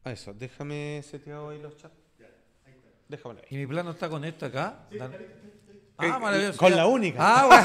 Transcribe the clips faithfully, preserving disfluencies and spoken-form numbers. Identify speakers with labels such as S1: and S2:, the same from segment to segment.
S1: A eso, déjame seteado ahí los chats. Déjamelo ahí.
S2: ¿Y mi plano está con esto acá?
S1: Eh,
S2: Ah, maravilloso.
S1: Con
S2: ya.
S1: la única.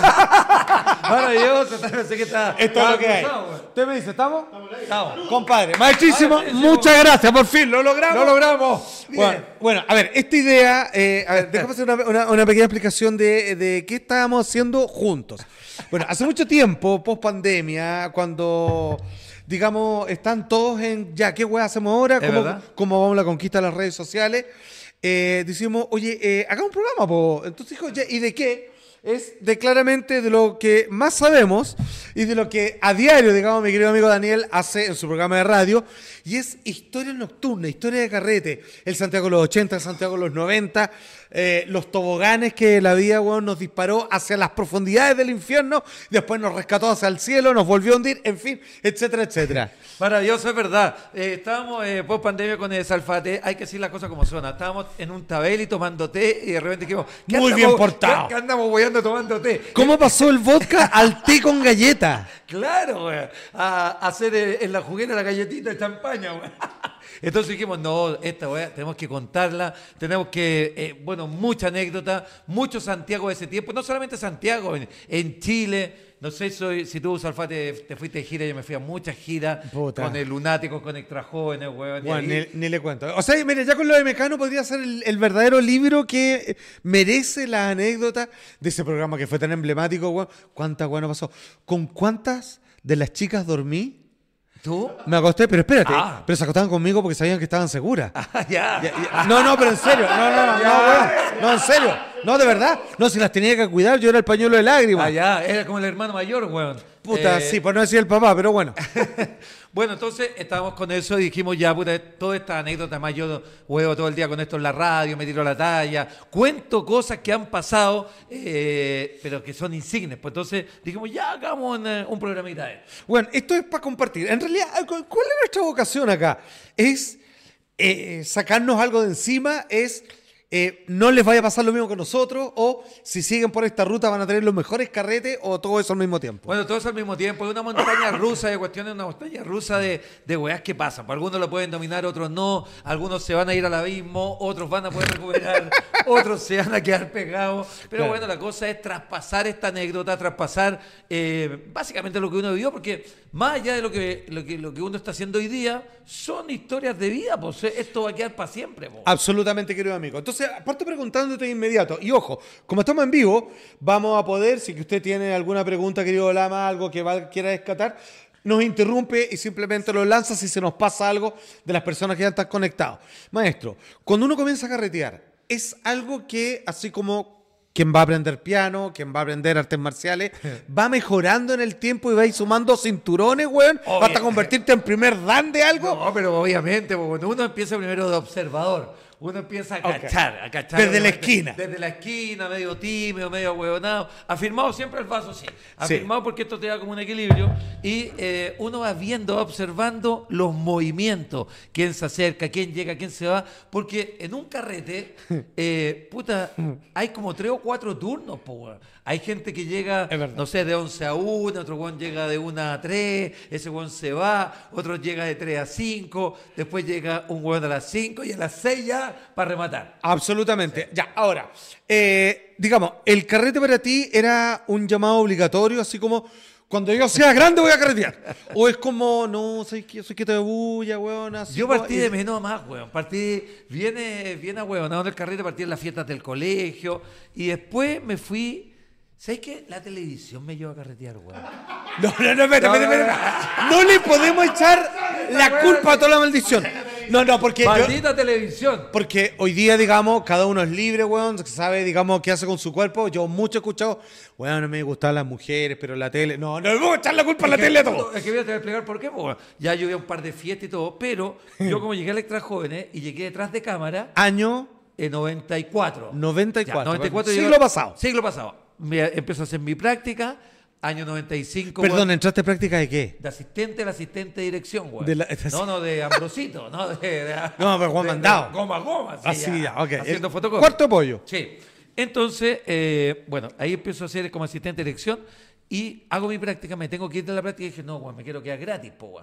S2: Ah, bueno. Maravilloso. Pensé que está.
S1: Esto es lo que hay.
S2: cruzado, güey.
S1: Usted me dice, ¿estamos?
S2: Estamos.
S1: Compadre, maestrísimo,
S2: Ah, maestrísimo.
S1: muchas gracias, por fin, lo logramos.
S2: Lo logramos.
S1: Bueno,
S2: Bien.
S1: bueno, a ver, esta idea, eh, a ver, déjame hacer una, una- una pequeña explicación de, de qué estábamos haciendo juntos. Bueno, hace mucho tiempo, post pandemia, cuando, digamos, están todos en, ya, ¿qué weá hacemos ahora?
S2: ¿Es
S1: ¿Cómo,
S2: verdad?
S1: cómo vamos a la conquista de las redes sociales? Eh, decimos, oye, eh, hagamos un programa, po. Entonces dijo, ya, ¿y de qué? Es de claramente de lo que más sabemos y de lo que a diario, digamos, mi querido amigo Daniel hace en su programa de radio, y es historia nocturna, historia de carrete, el Santiago de los ochenta, el Santiago de los noventa, eh, los toboganes que la vida, weón, nos disparó hacia las profundidades del infierno, después nos rescató hacia el cielo, nos volvió a hundir, en fin, etcétera, etcétera.
S2: Maravilloso, es verdad. Eh, estábamos eh, post pandemia con el Salfate, hay que decir las cosas como son. Estábamos en un tabeli tomando té y de repente dijimos, ¿qué
S1: Muy
S2: andamos-
S1: bien portado.
S2: ¿Qué, qué andamos boyando tomando té?
S1: ¿Cómo pasó el vodka al té con galleta?
S2: Claro, güey. A, a hacer eh, en la juguera la galletita de champaña, güey. Entonces dijimos, no, esta güey, tenemos que contarla, tenemos que, eh, bueno, mucha anécdota, mucho Santiago de ese tiempo, no solamente Santiago, en, en Chile. No sé soy, si tú, Salfate, te fuiste de gira, yo me fui a muchas giras
S1: Puta.
S2: con el Lunático, con Extra Jóvenes, güey.
S1: Bueno, ni, ni le cuento. O sea, mire, ya con lo de Mecano podría ser el, el verdadero libro que merece la anécdota de ese programa que fue tan emblemático, weón. ¿Cuántas, weón, pasó? ¿Con cuántas de las chicas dormí?
S2: ¿Tú?
S1: Me acosté, pero espérate,
S2: Ah.
S1: pero se acostaban conmigo porque sabían que estaban seguras.
S2: Ah, ya.
S1: Ya, ya. No, no, pero en serio, no, no, no, no, weón. No, en serio. No, de verdad. No, si las tenía que cuidar, yo era el pañuelo de lágrimas.
S2: Ah, ya, era como el hermano mayor, weón.
S1: Puta,
S2: Eh,
S1: sí, por no decir el papá, pero bueno.
S2: Bueno, entonces estábamos con eso y dijimos ya, puta, toda esta anécdota, más yo huevo todo el día con esto en la radio, me tiro la talla, cuento cosas que han pasado, eh, pero que son insignes. Pues entonces dijimos, ya hagamos un, eh, un programita de esto.
S1: Bueno, esto es para compartir. En realidad, ¿cuál es nuestra vocación acá? Es eh, sacarnos algo de encima, es eh, no les vaya a pasar lo mismo que nosotros, o si siguen por esta ruta van a tener los mejores carretes, o todo eso al mismo tiempo.
S2: Bueno, todo eso al mismo tiempo, es una montaña rusa de cuestiones, una montaña rusa de, de weas que pasan. Pues algunos lo pueden dominar, otros no, algunos se van a ir al abismo, otros van a poder recuperar, otros se van a quedar pegados. Pero
S1: Claro.
S2: bueno, la cosa es traspasar esta anécdota, traspasar eh, básicamente lo que uno vivió, porque más allá de lo que, lo que, lo que uno está haciendo hoy día, son historias de vida, pues esto va a quedar para siempre. Pues.
S1: Absolutamente, querido amigo. Entonces, aparte preguntándote de inmediato, y ojo, como estamos en vivo, vamos a poder, si que usted tiene alguna pregunta, querido Lama, algo que va- quiera descatar, nos interrumpe y simplemente lo lanza si se nos pasa algo de las personas que ya están conectados. Maestro, cuando uno comienza a carretear, es algo que, así como quien va a aprender piano, quien va a aprender artes marciales, va mejorando en el tiempo y va a ir sumando cinturones, weón,
S2: Obvio.
S1: hasta convertirte en primer dan de algo.
S2: No, pero obviamente, pues, cuando uno empieza primero de observador, uno empieza a
S1: Ok.
S2: cachar, a cachar.
S1: Desde la
S2: obviamente,
S1: esquina.
S2: Desde la esquina, medio tímido, medio huevonado. Afirmado siempre el vaso, sí. Afirmado porque esto te da como un equilibrio. Y eh, uno va viendo, va observando los movimientos. Quién se acerca, quién llega, quién se va. Porque en un carrete, eh, puta, hay como tres o cuatro turnos, po, weón. Hay gente que llega,
S1: Es verdad.
S2: no sé, de once a una, otro weón llega de una a tres, ese weón se va, otro llega de tres a cinco, después llega un weón a las cinco y a las seis ya para rematar.
S1: Absolutamente. Ya, ahora, eh, digamos, ¿el carrete para ti era un llamado obligatorio, así como cuando yo sea grande voy a carretear? ¿O es como, no, soy que soy que te bulla, weón? Así
S2: Yo
S1: como-
S2: partí de menos a más, weón. Partí, viene, viene a weón, el carrete, partí en las fiestas del colegio y después me fui. ¿Sabes qué? La televisión me llevó a carretear, weón.
S1: No, no, no, espera,
S2: No,
S1: espera,
S2: no,
S1: espera. No le podemos echar la culpa a toda la maldición. No, no, porque yo-
S2: Maldita televisión.
S1: porque hoy día, digamos, cada uno es libre, weón, sabe, digamos, qué hace con su cuerpo. Yo mucho he escuchado, weón, no me gustan las mujeres, pero la tele... No, no le vamos a echar la culpa a la
S2: Es que-
S1: tele a todo.
S2: Es que voy a te voy a explicar por qué, po, weón. Ya yo vi un par de fiestas y todo, pero yo como llegué a Extra Jóvenes y llegué detrás de cámara
S1: Año
S2: en noventa y cuatro.
S1: noventa y cuatro.
S2: Ya, noventa y cuatro
S1: Siglo
S2: yo-
S1: pasado.
S2: Siglo pasado. Me empiezo a hacer mi práctica, año noventa y cinco.
S1: Perdón,
S2: weón,
S1: ¿entraste en práctica de qué?
S2: de asistente al asistente de dirección, güey.
S1: De la-
S2: No, no, de Ambrosito, no, de, de-
S1: No, pero Juan
S2: de-
S1: Mandado.
S2: de Goma a goma, sí,
S1: Así, ya, ok.
S2: Haciendo
S1: El
S2: fotocopias.
S1: cuarto pollo.
S2: Sí. Entonces, eh, bueno, ahí empiezo a hacer como asistente de dirección y hago mi práctica, me tengo que ir de la práctica y dije, no, güey, me quiero quedar gratis, po, güey.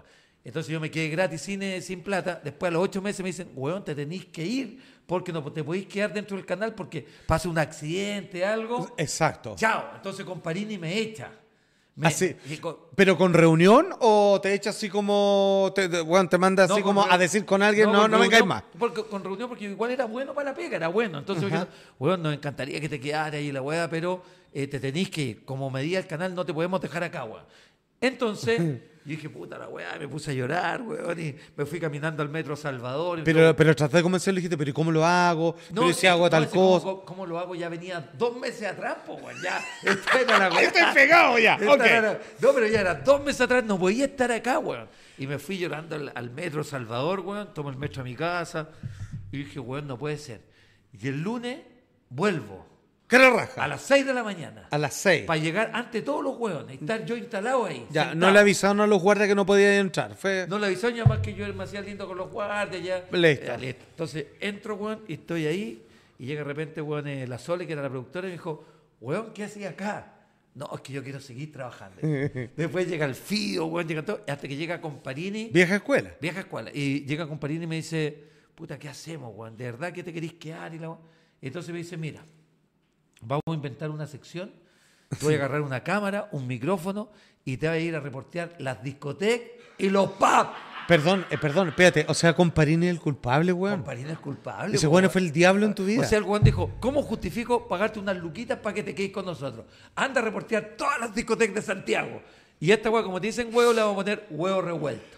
S2: Entonces yo me quedé gratis cine sin plata. Después a los ocho meses me dicen, weón, te tenés que ir porque no te podéis quedar dentro del canal porque pasa un accidente, algo.
S1: Exacto.
S2: Chao. Entonces Comparini me echa. Me,
S1: Así,
S2: y con-
S1: ¿pero con reunión o te echa así como, te, te- bueno, te manda así
S2: No,
S1: como
S2: con
S1: a
S2: reu-
S1: decir con alguien, no,
S2: con
S1: no, vengáis
S2: reunión,
S1: más?
S2: Porque, con reunión, porque igual era bueno para la pega, era bueno. Entonces,
S1: Ajá.
S2: yo, weón, nos encantaría que te quedaras ahí la weá, pero eh, te tenés que ir. Como medida el canal, no te podemos dejar acá, weón. Entonces, yo dije, puta la weá, me puse a llorar, weón, y me fui caminando al metro Salvador. Y
S1: Pero,
S2: todo.
S1: pero traté de convencerlo y dijiste, pero ¿y cómo lo hago? pero ¿y si
S2: es
S1: hago
S2: que-
S1: tal
S2: ese
S1: cosa?
S2: ¿cómo, cómo lo hago? Ya venía dos meses atrás, pues, weón, ya. Esta era la weá.
S1: Estoy pegado ya,
S2: Esta
S1: ok.
S2: era- no, pero ya era dos meses atrás, no podía estar acá, weón. Y me fui llorando al, al metro Salvador, weón, tomo el metro a mi casa, y dije, weón, no puede ser. Y el lunes vuelvo,
S1: ¿Qué era raja?
S2: a las seis de la mañana,
S1: A las seis.
S2: para llegar ante todos los weones, y estar yo instalado ahí.
S1: Ya,
S2: sentado.
S1: no le avisaron a los guardias que no podía entrar. Fue...
S2: No le avisó ya más que yo me hacía lindo con los guardias, ya.
S1: Listo.
S2: Ya, listo. Entonces entro, weón, y estoy ahí, y llega de repente, weón, eh, la Sole, que era la productora, y me dijo, weón, ¿qué hacía acá? No, es que yo quiero seguir trabajando. Después llega el Fido, weón, llega todo, hasta que llega Comparini,
S1: Vieja escuela.
S2: vieja escuela, y llega Comparini y me dice, puta, ¿qué hacemos, weón? ¿De verdad que te querís quedar? Y la... Entonces me dice, mira, vamos a inventar una sección, te voy a agarrar una cámara, un micrófono, y te voy a ir a reportear las discotecas y los pubs.
S1: Perdón, eh, perdón, espérate. O sea, Comparini es el culpable, weón.
S2: Comparini es culpable.
S1: Ese
S2: po,
S1: weón
S2: weón.
S1: fue el diablo en tu vida.
S2: O sea, el weón dijo, ¿cómo justifico pagarte unas luquitas para que te quedes con nosotros? Anda a reportear todas las discotecas de Santiago. Y esta weón, como te dicen huevo, le vamos a poner huevo revuelto.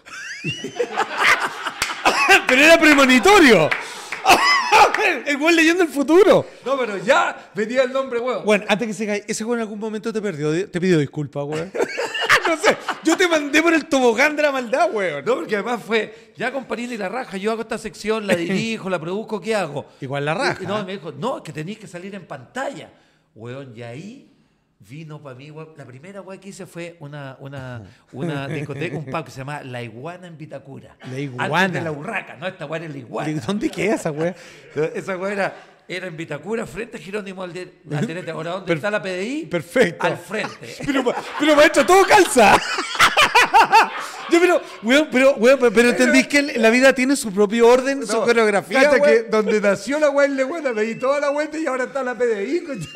S1: Pero era premonitorio. El weón leyendo el futuro.
S2: No, pero ya venía el nombre huevo.
S1: Bueno, antes que se caiga, ese weón en algún momento te perdió, te pidió disculpas, weón. No sé, yo te mandé por el tobogán de la maldad, weón.
S2: No, porque además fue, ya Comparini y la raja, yo hago esta sección, la dirijo, la produzco, ¿qué hago?
S1: Igual la raja.
S2: Y, y no, me dijo, no, es que tenéis que salir en pantalla. Weón, y ahí vino para mí, weón. La primera weón que hice fue una, una, una discoteca, un pub que se llama La Iguana en Vitacura.
S1: La Iguana.
S2: Antes de la Urraca, no, esta weón es La Iguana.
S1: ¿Dónde queda esa weón?
S2: Esa weón era, era en Vitacura, frente a Jerónimo Alde- Alderete. Ahora, ¿dónde
S1: Per-
S2: está la P D I?
S1: perfecto.
S2: Al frente.
S1: Pero, ma- pero maestro, todo calza. Yo, pero, weón, pero, weón, pero entendís que la vida tiene su propio orden, su coreografía,
S2: Fíjate que
S1: weón.
S2: donde nació la weón Legüena, me di toda la vuelta y ahora está la P D I. concha.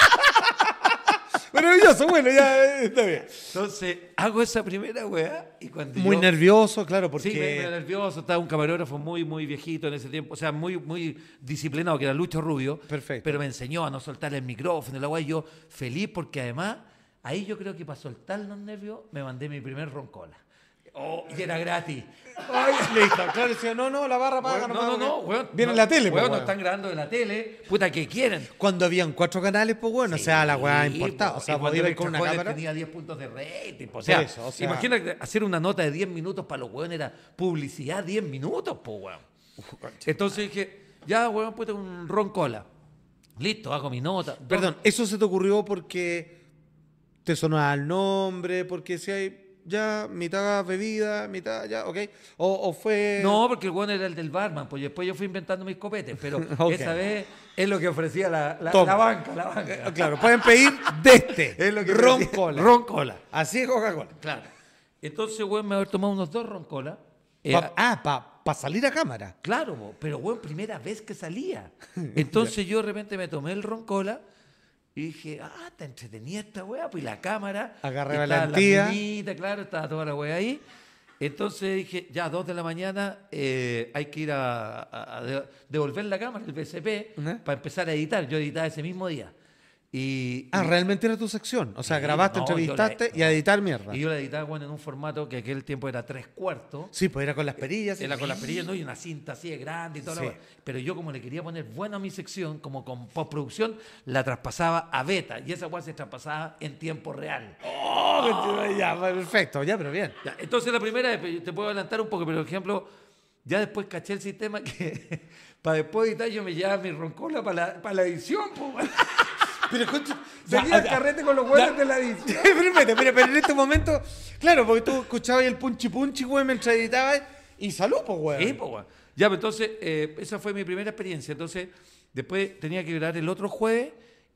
S1: Maravilloso, bueno, ya eh, está bien.
S2: Entonces, hago esa primera weá y cuando
S1: Muy
S2: yo-
S1: nervioso, claro, porque...
S2: Sí, me, me nervioso, estaba un camarógrafo muy, muy viejito en ese tiempo, o sea, muy, muy disciplinado, que era Lucho Rubio.
S1: Perfecto.
S2: Pero me enseñó a no soltar el micrófono y la weá, y yo feliz porque además, ahí yo creo que para soltar los nervios, me mandé mi primer roncola. Oh, y era gratis.
S1: Ay, listo, claro, decía, no, no, la barra paga,
S2: no,
S1: no,
S2: no,
S1: paga,
S2: no, weón.
S1: Viene
S2: no,
S1: en la tele,
S2: weón,
S1: pues,
S2: no
S1: weón.
S2: están grabando de la tele. Puta, ¿qué quieren?
S1: Cuando habían cuatro canales, pues bueno, o sea, la weá
S2: Sí,
S1: importaba.
S2: po,
S1: O sea,
S2: y cuando
S1: podía ir
S2: el
S1: con una
S2: Chacones
S1: cámara.
S2: tenía diez puntos de rating. po, O sea,
S1: eso, o sea-
S2: imagínate hacer una nota de diez minutos para los weones era publicidad diez minutos, po, weón. Entonces dije, ya, weón, puta, un ron cola. Listo, hago mi nota.
S1: Perdón, ¿eso se te ocurrió porque te sonaba el nombre? Porque si hay ya mitad bebida, mitad ya, ok. O, o fue...
S2: No, porque el weón era el del barman, pues después yo fui inventando mis copetes, pero
S1: Ok.
S2: esa vez es lo que ofrecía la, la,
S1: Toma.
S2: la banca, la banca.
S1: Eh, Claro, pueden pedir de este.
S2: Es lo que
S1: ron
S2: ofrecía-
S1: cola.
S2: Ron cola.
S1: Así es Coca-Cola.
S2: Claro. Entonces, weón, me haber tomado unos dos ron cola. Eh,
S1: Pa- ah, para salir a cámara.
S2: Claro, bo, pero bueno, primera vez que salía. Entonces yo de repente me tomé el roncola y dije, ah, está entretenida esta weá, pues y la cámara.
S1: Agarré
S2: y estaba
S1: valentía.
S2: La minita, claro, estaba toda la weá ahí. Entonces dije, ya, dos de la mañana, eh, hay que ir a, a- a de- devolver la cámara, el B C P,
S1: Ajá.
S2: para empezar a editar. Yo editaba ese mismo día. Y,
S1: Ah,
S2: y-
S1: realmente era tu sección. O sea,
S2: Sí,
S1: grabaste,
S2: no, yo la-
S1: entrevistaste y a editar mierda.
S2: y yo la editaba, bueno, en un formato que aquel tiempo era tres cuartos.
S1: Sí, pues era con las perillas.
S2: Era con las perillas, ¿no? Y una cinta así de grande y todo
S1: Sí.
S2: lo demás. Pero yo, como le quería poner bueno a mi sección, como con postproducción, la traspasaba a beta. Y esa weá se traspasaba en tiempo real.
S1: Oh, ya, perfecto, ya, pero bien.
S2: Ya, entonces, la primera, vez, te puedo adelantar un poco, pero por ejemplo, ya después caché el sistema que para después editar yo me llevaba mi roncola para la, para la edición, po, weón.
S1: Pero, concha,
S2: Seguía el carrete con los huevos de la edición.
S1: pero, espérate, pero, pero en este momento, claro, porque tú escuchabas el punchi punchi, güey, mientras editabas y salud, pues, güey.
S2: Sí, po, weón. Ya, pues entonces, eh, esa fue mi primera experiencia. Entonces, después tenía que grabar el otro jueves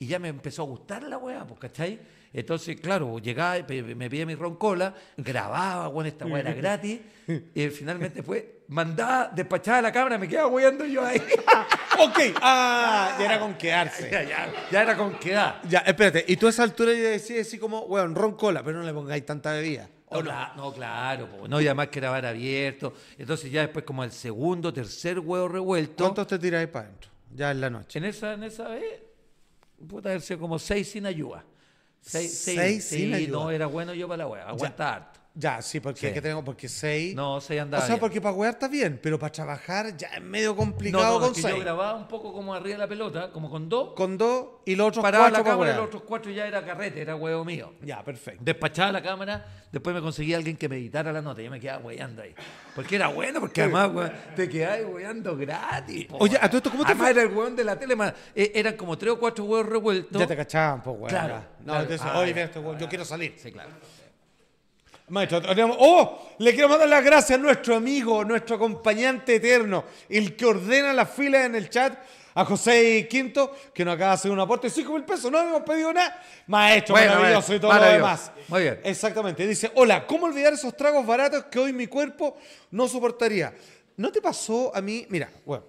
S2: y ya me empezó a gustar la weá, pues, ¿cachai? Entonces, claro, llegaba, me pedía mi roncola, grababa, bueno, esta weá era gratis, y finalmente fue, mandaba, despachaba la cámara, me quedaba weando yo ahí.
S1: Ok, ah, ya era con quedarse.
S2: Ya, ya, ya era con quedar.
S1: Ya, espérate, y tú a esa altura ya decías así como, weón, ron cola, pero no le pongáis tanta bebida.
S2: No,
S1: ¿O no?
S2: cla- no, claro, po, no, y además que era bar abierto. Entonces ya después como el segundo, tercer huevo revuelto.
S1: ¿Cuántos te tiráis para adentro? Ya en la noche.
S2: En esa, en esa vez, puta haber sido como seis sin ayuda. Seis,
S1: Seis
S2: sí,
S1: sin ayuda.
S2: No, era bueno yo para la hueá, aguanta harto.
S1: Ya, sí, porque
S2: Sí.
S1: que tengo, porque seis.
S2: No, seis
S1: O
S2: andaba
S1: sea,
S2: bien.
S1: porque para wear está bien, pero para trabajar ya es medio
S2: No,
S1: complicado
S2: no,
S1: con
S2: es que
S1: seis.
S2: yo grababa un poco como arriba de la pelota, como con dos.
S1: Con dos y los otros
S2: Paraba
S1: cuatro
S2: la
S1: para
S2: cámara y
S1: wear.
S2: los otros cuatro ya era carrete, era huevo mío.
S1: Ya, perfecto.
S2: Despachaba la cámara, después me conseguía alguien que me editara la nota. Yo me quedaba weyando ahí. Porque era bueno, porque además weón, te quedabas weyando gratis. po,
S1: Oye,
S2: weón.
S1: ¿a todo esto cómo te
S2: Además
S1: fue?
S2: era el weón de la tele. más- eh, eran como tres o cuatro huevos revueltos.
S1: Ya te cachaban, pues, weón.
S2: Claro,
S1: ya. No,
S2: claro.
S1: entonces,
S2: Ah,
S1: oye,
S2: ya.
S1: mira este weón, yo quiero salir.
S2: Sí, claro.
S1: Maestro, tenemos- ¡oh! Le quiero mandar las gracias a nuestro amigo, nuestro acompañante eterno, el que ordena las filas en el chat, a José Quinto, que nos acaba de hacer un aporte de cinco mil pesos. No hemos pedido nada. Maestro,
S2: Bueno,
S1: maravilloso y todo
S2: maravilloso.
S1: lo demás.
S2: Muy bien.
S1: Exactamente. Dice, hola, ¿cómo olvidar esos tragos baratos que hoy mi cuerpo no soportaría? ¿No te pasó a mí? Mira, bueno,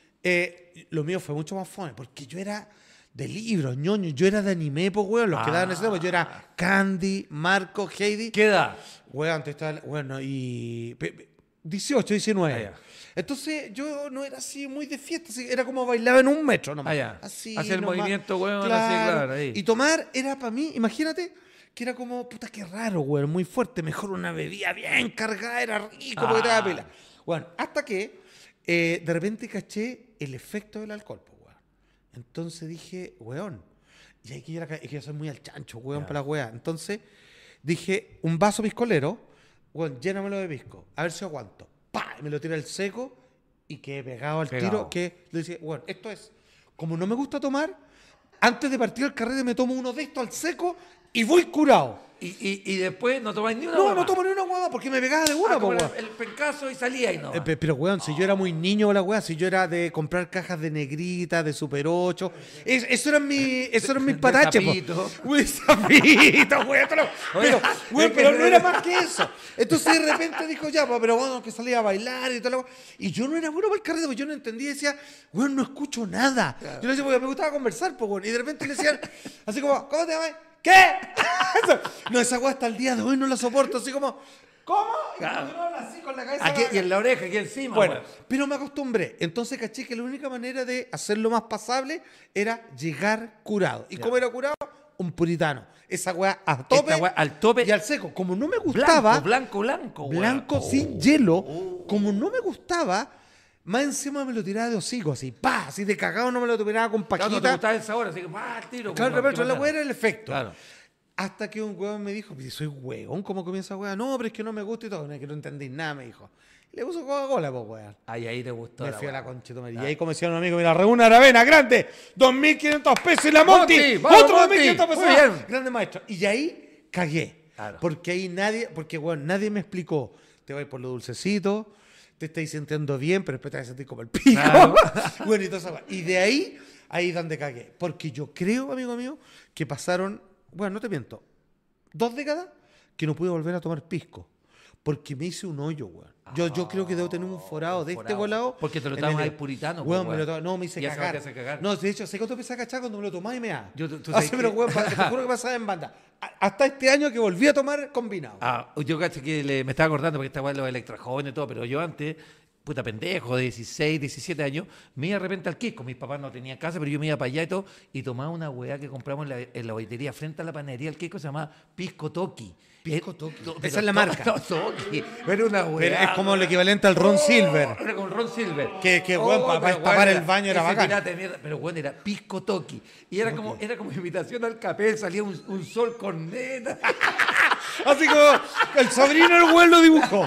S1: eh, lo mío fue mucho más fome, porque yo era de libros, ñoño, yo era de anime, pues, weón, los que
S2: Ah.
S1: daban ese tiempo. Yo era Candy, Marco, Heidi.
S2: ¿Qué edad?
S1: Weón, antes estaba, bueno, y pe- pe- dieciocho, diecinueve.
S2: Ah, ya.
S1: Entonces yo no era así muy de fiesta, así, era como bailaba en un metro nomás.
S2: Ah, ya.
S1: Así
S2: Hacer el
S1: nomás.
S2: movimiento, weón, así, claro, ahí.
S1: Y tomar era para mí, imagínate, que era como, puta, qué raro, weón, muy fuerte. Mejor una bebida bien cargada, era rico porque te daba
S2: Ah.
S1: pila. Bueno, hasta que eh, de repente caché el efecto del alcohol, pues, weón. Entonces dije, weón, y hay que ir a ca- es que yo soy muy al chancho, weón,
S2: Ya.
S1: para la weá. Entonces dije, un vaso piscolero, weón, llénamelo de pisco, a ver si aguanto. ¡Pah! Y me lo tiré al seco y quedé pegado al
S2: Pegado.
S1: tiro, que le dije, bueno, esto es, como no me gusta tomar, antes de partir el carrete me tomo uno de estos al seco y voy curado.
S2: Y, y, y después no tomáis ni una
S1: No,
S2: hueá
S1: no
S2: más.
S1: tomo ni una hueá porque me pegaba de una,
S2: Ah,
S1: po,
S2: como
S1: weón.
S2: el, el pencazo y salía y no.
S1: Eh, pe- Pero, weón, si yo era muy niño con la weá, si yo era de comprar cajas de negrita, de Super ocho, es- eso eran mi, eso eran mis
S2: de
S1: pataches, po.
S2: sapito.
S1: Uy, sapito, weón. Pero, pero, weón,
S2: es que
S1: pero
S2: no
S1: no era
S2: era-
S1: más que eso. Entonces de repente dijo, ya, pues, pero bueno, que salía a bailar y toda la weá. Y yo no era bueno para el carrete, porque yo no entendía y decía, weón, no escucho nada. Yo le decía, porque me gustaba conversar, pues, weón. Y de repente le decían, así como, ¿cómo te llamas? ¿Qué? No, esa weá hasta el día de hoy no la soporto, así como, ¿cómo? Y
S2: Claro.
S1: continuaban así con la cabeza.
S2: Aquí,
S1: agacha-
S2: y en la oreja, aquí encima.
S1: bueno,
S2: weón.
S1: pero me acostumbré. Entonces caché que la única manera de hacerlo más pasable era llegar curado. ¿Y
S2: Ya.
S1: cómo era curado? Un puritano. Esa weá a tope.
S2: Esta weá al tope.
S1: Y al seco. Como no me gustaba,
S2: Blanco, blanco, blanco.
S1: blanco
S2: weón.
S1: sin hielo, como no me gustaba, más encima me lo tiraba de hocico, así, pa, así de cagado no me lo tiraba con
S2: Claro, no te
S1: paquita.
S2: gustaba el sabor, así que va al tiro.
S1: Claro,
S2: weón,
S1: pero
S2: qué
S1: la
S2: bacán.
S1: weá era el efecto.
S2: Claro.
S1: Hasta que un huevón me dijo, "Pero soy huevón, ¿cómo comienza weá? No, pero es que no me gusta y todo. No, es que no entendí nada, me dijo. Y le puso Coca-Cola, pues, weón.
S2: Ay, ahí te gustó.
S1: Me
S2: la
S1: fui a la
S2: weá.
S1: concha de tu madre.
S2: Ah.
S1: Y ahí, como decía un amigo, mira, reúna Aravena, grande, dos mil quinientos pesos y la Monty,
S2: Monty, vamos,
S1: otro
S2: Monty.
S1: dos mil quinientos pesos.
S2: Muy bien.
S1: Grande maestro. Y ahí cagué.
S2: Claro.
S1: Porque ahí nadie, porque bueno, nadie me explicó, te vas por lo dulcecito, te estáis sintiendo bien, pero después te vas a sentir como el pico.
S2: Claro.
S1: Bueno, y toda esa weá. Y de ahí, ahí es donde cagué. Porque yo creo, amigo mío, que pasaron, bueno, no te miento, dos décadas que no pude volver a tomar pisco. Porque me hice un hoyo, weón. Yo, yo creo que debo tener un forado de este
S2: forado.
S1: volado.
S2: Porque te lo
S1: en
S2: tomas
S1: el-
S2: ahí puritano,
S1: Weón,
S2: pues,
S1: me lo
S2: weón.
S1: to- no, me hice
S2: Y esa
S1: cagar.
S2: te hace cagar.
S1: No, de hecho, sé cuánto empecé a cachar cuando me lo tomaba y me da.
S2: Yo- tú- tú
S1: Así,
S2: sabes
S1: pero
S2: que-
S1: weón, pa- te juro que pasaba en banda. A- Hasta este año que volví a tomar combinado.
S2: Ah, yo caché que le- me estaba acordando porque esta weá los electrojóvenes y todo, pero yo antes, puta pendejo, de dieciséis, diecisiete años, me iba de repente al Quisco. Mis papás no tenían casa, pero yo me iba para allá y todo, y tomaba una weá que compramos en la, en la bolletería frente a la panadería del Quisco, se llama Pisco Toki.
S1: Pisco
S2: Eh,
S1: Toki.
S2: to-
S1: Esa
S2: pero
S1: es la
S2: to-
S1: marca.
S2: to- Toki. Era una weá.
S1: Pero es como el equivalente al Ron Silver.
S2: Era como el Ron Silver.
S1: Que- que, weón, pa- pa
S2: pero,
S1: destapar
S2: weón,
S1: el baño era
S2: ese
S1: bacán.
S2: pirata de mierda, pero bueno, era Pisco Toki. Y era como, era como invitación al capel, salía un, un sol con nena.
S1: Así como el sobrino del weón lo dibujó.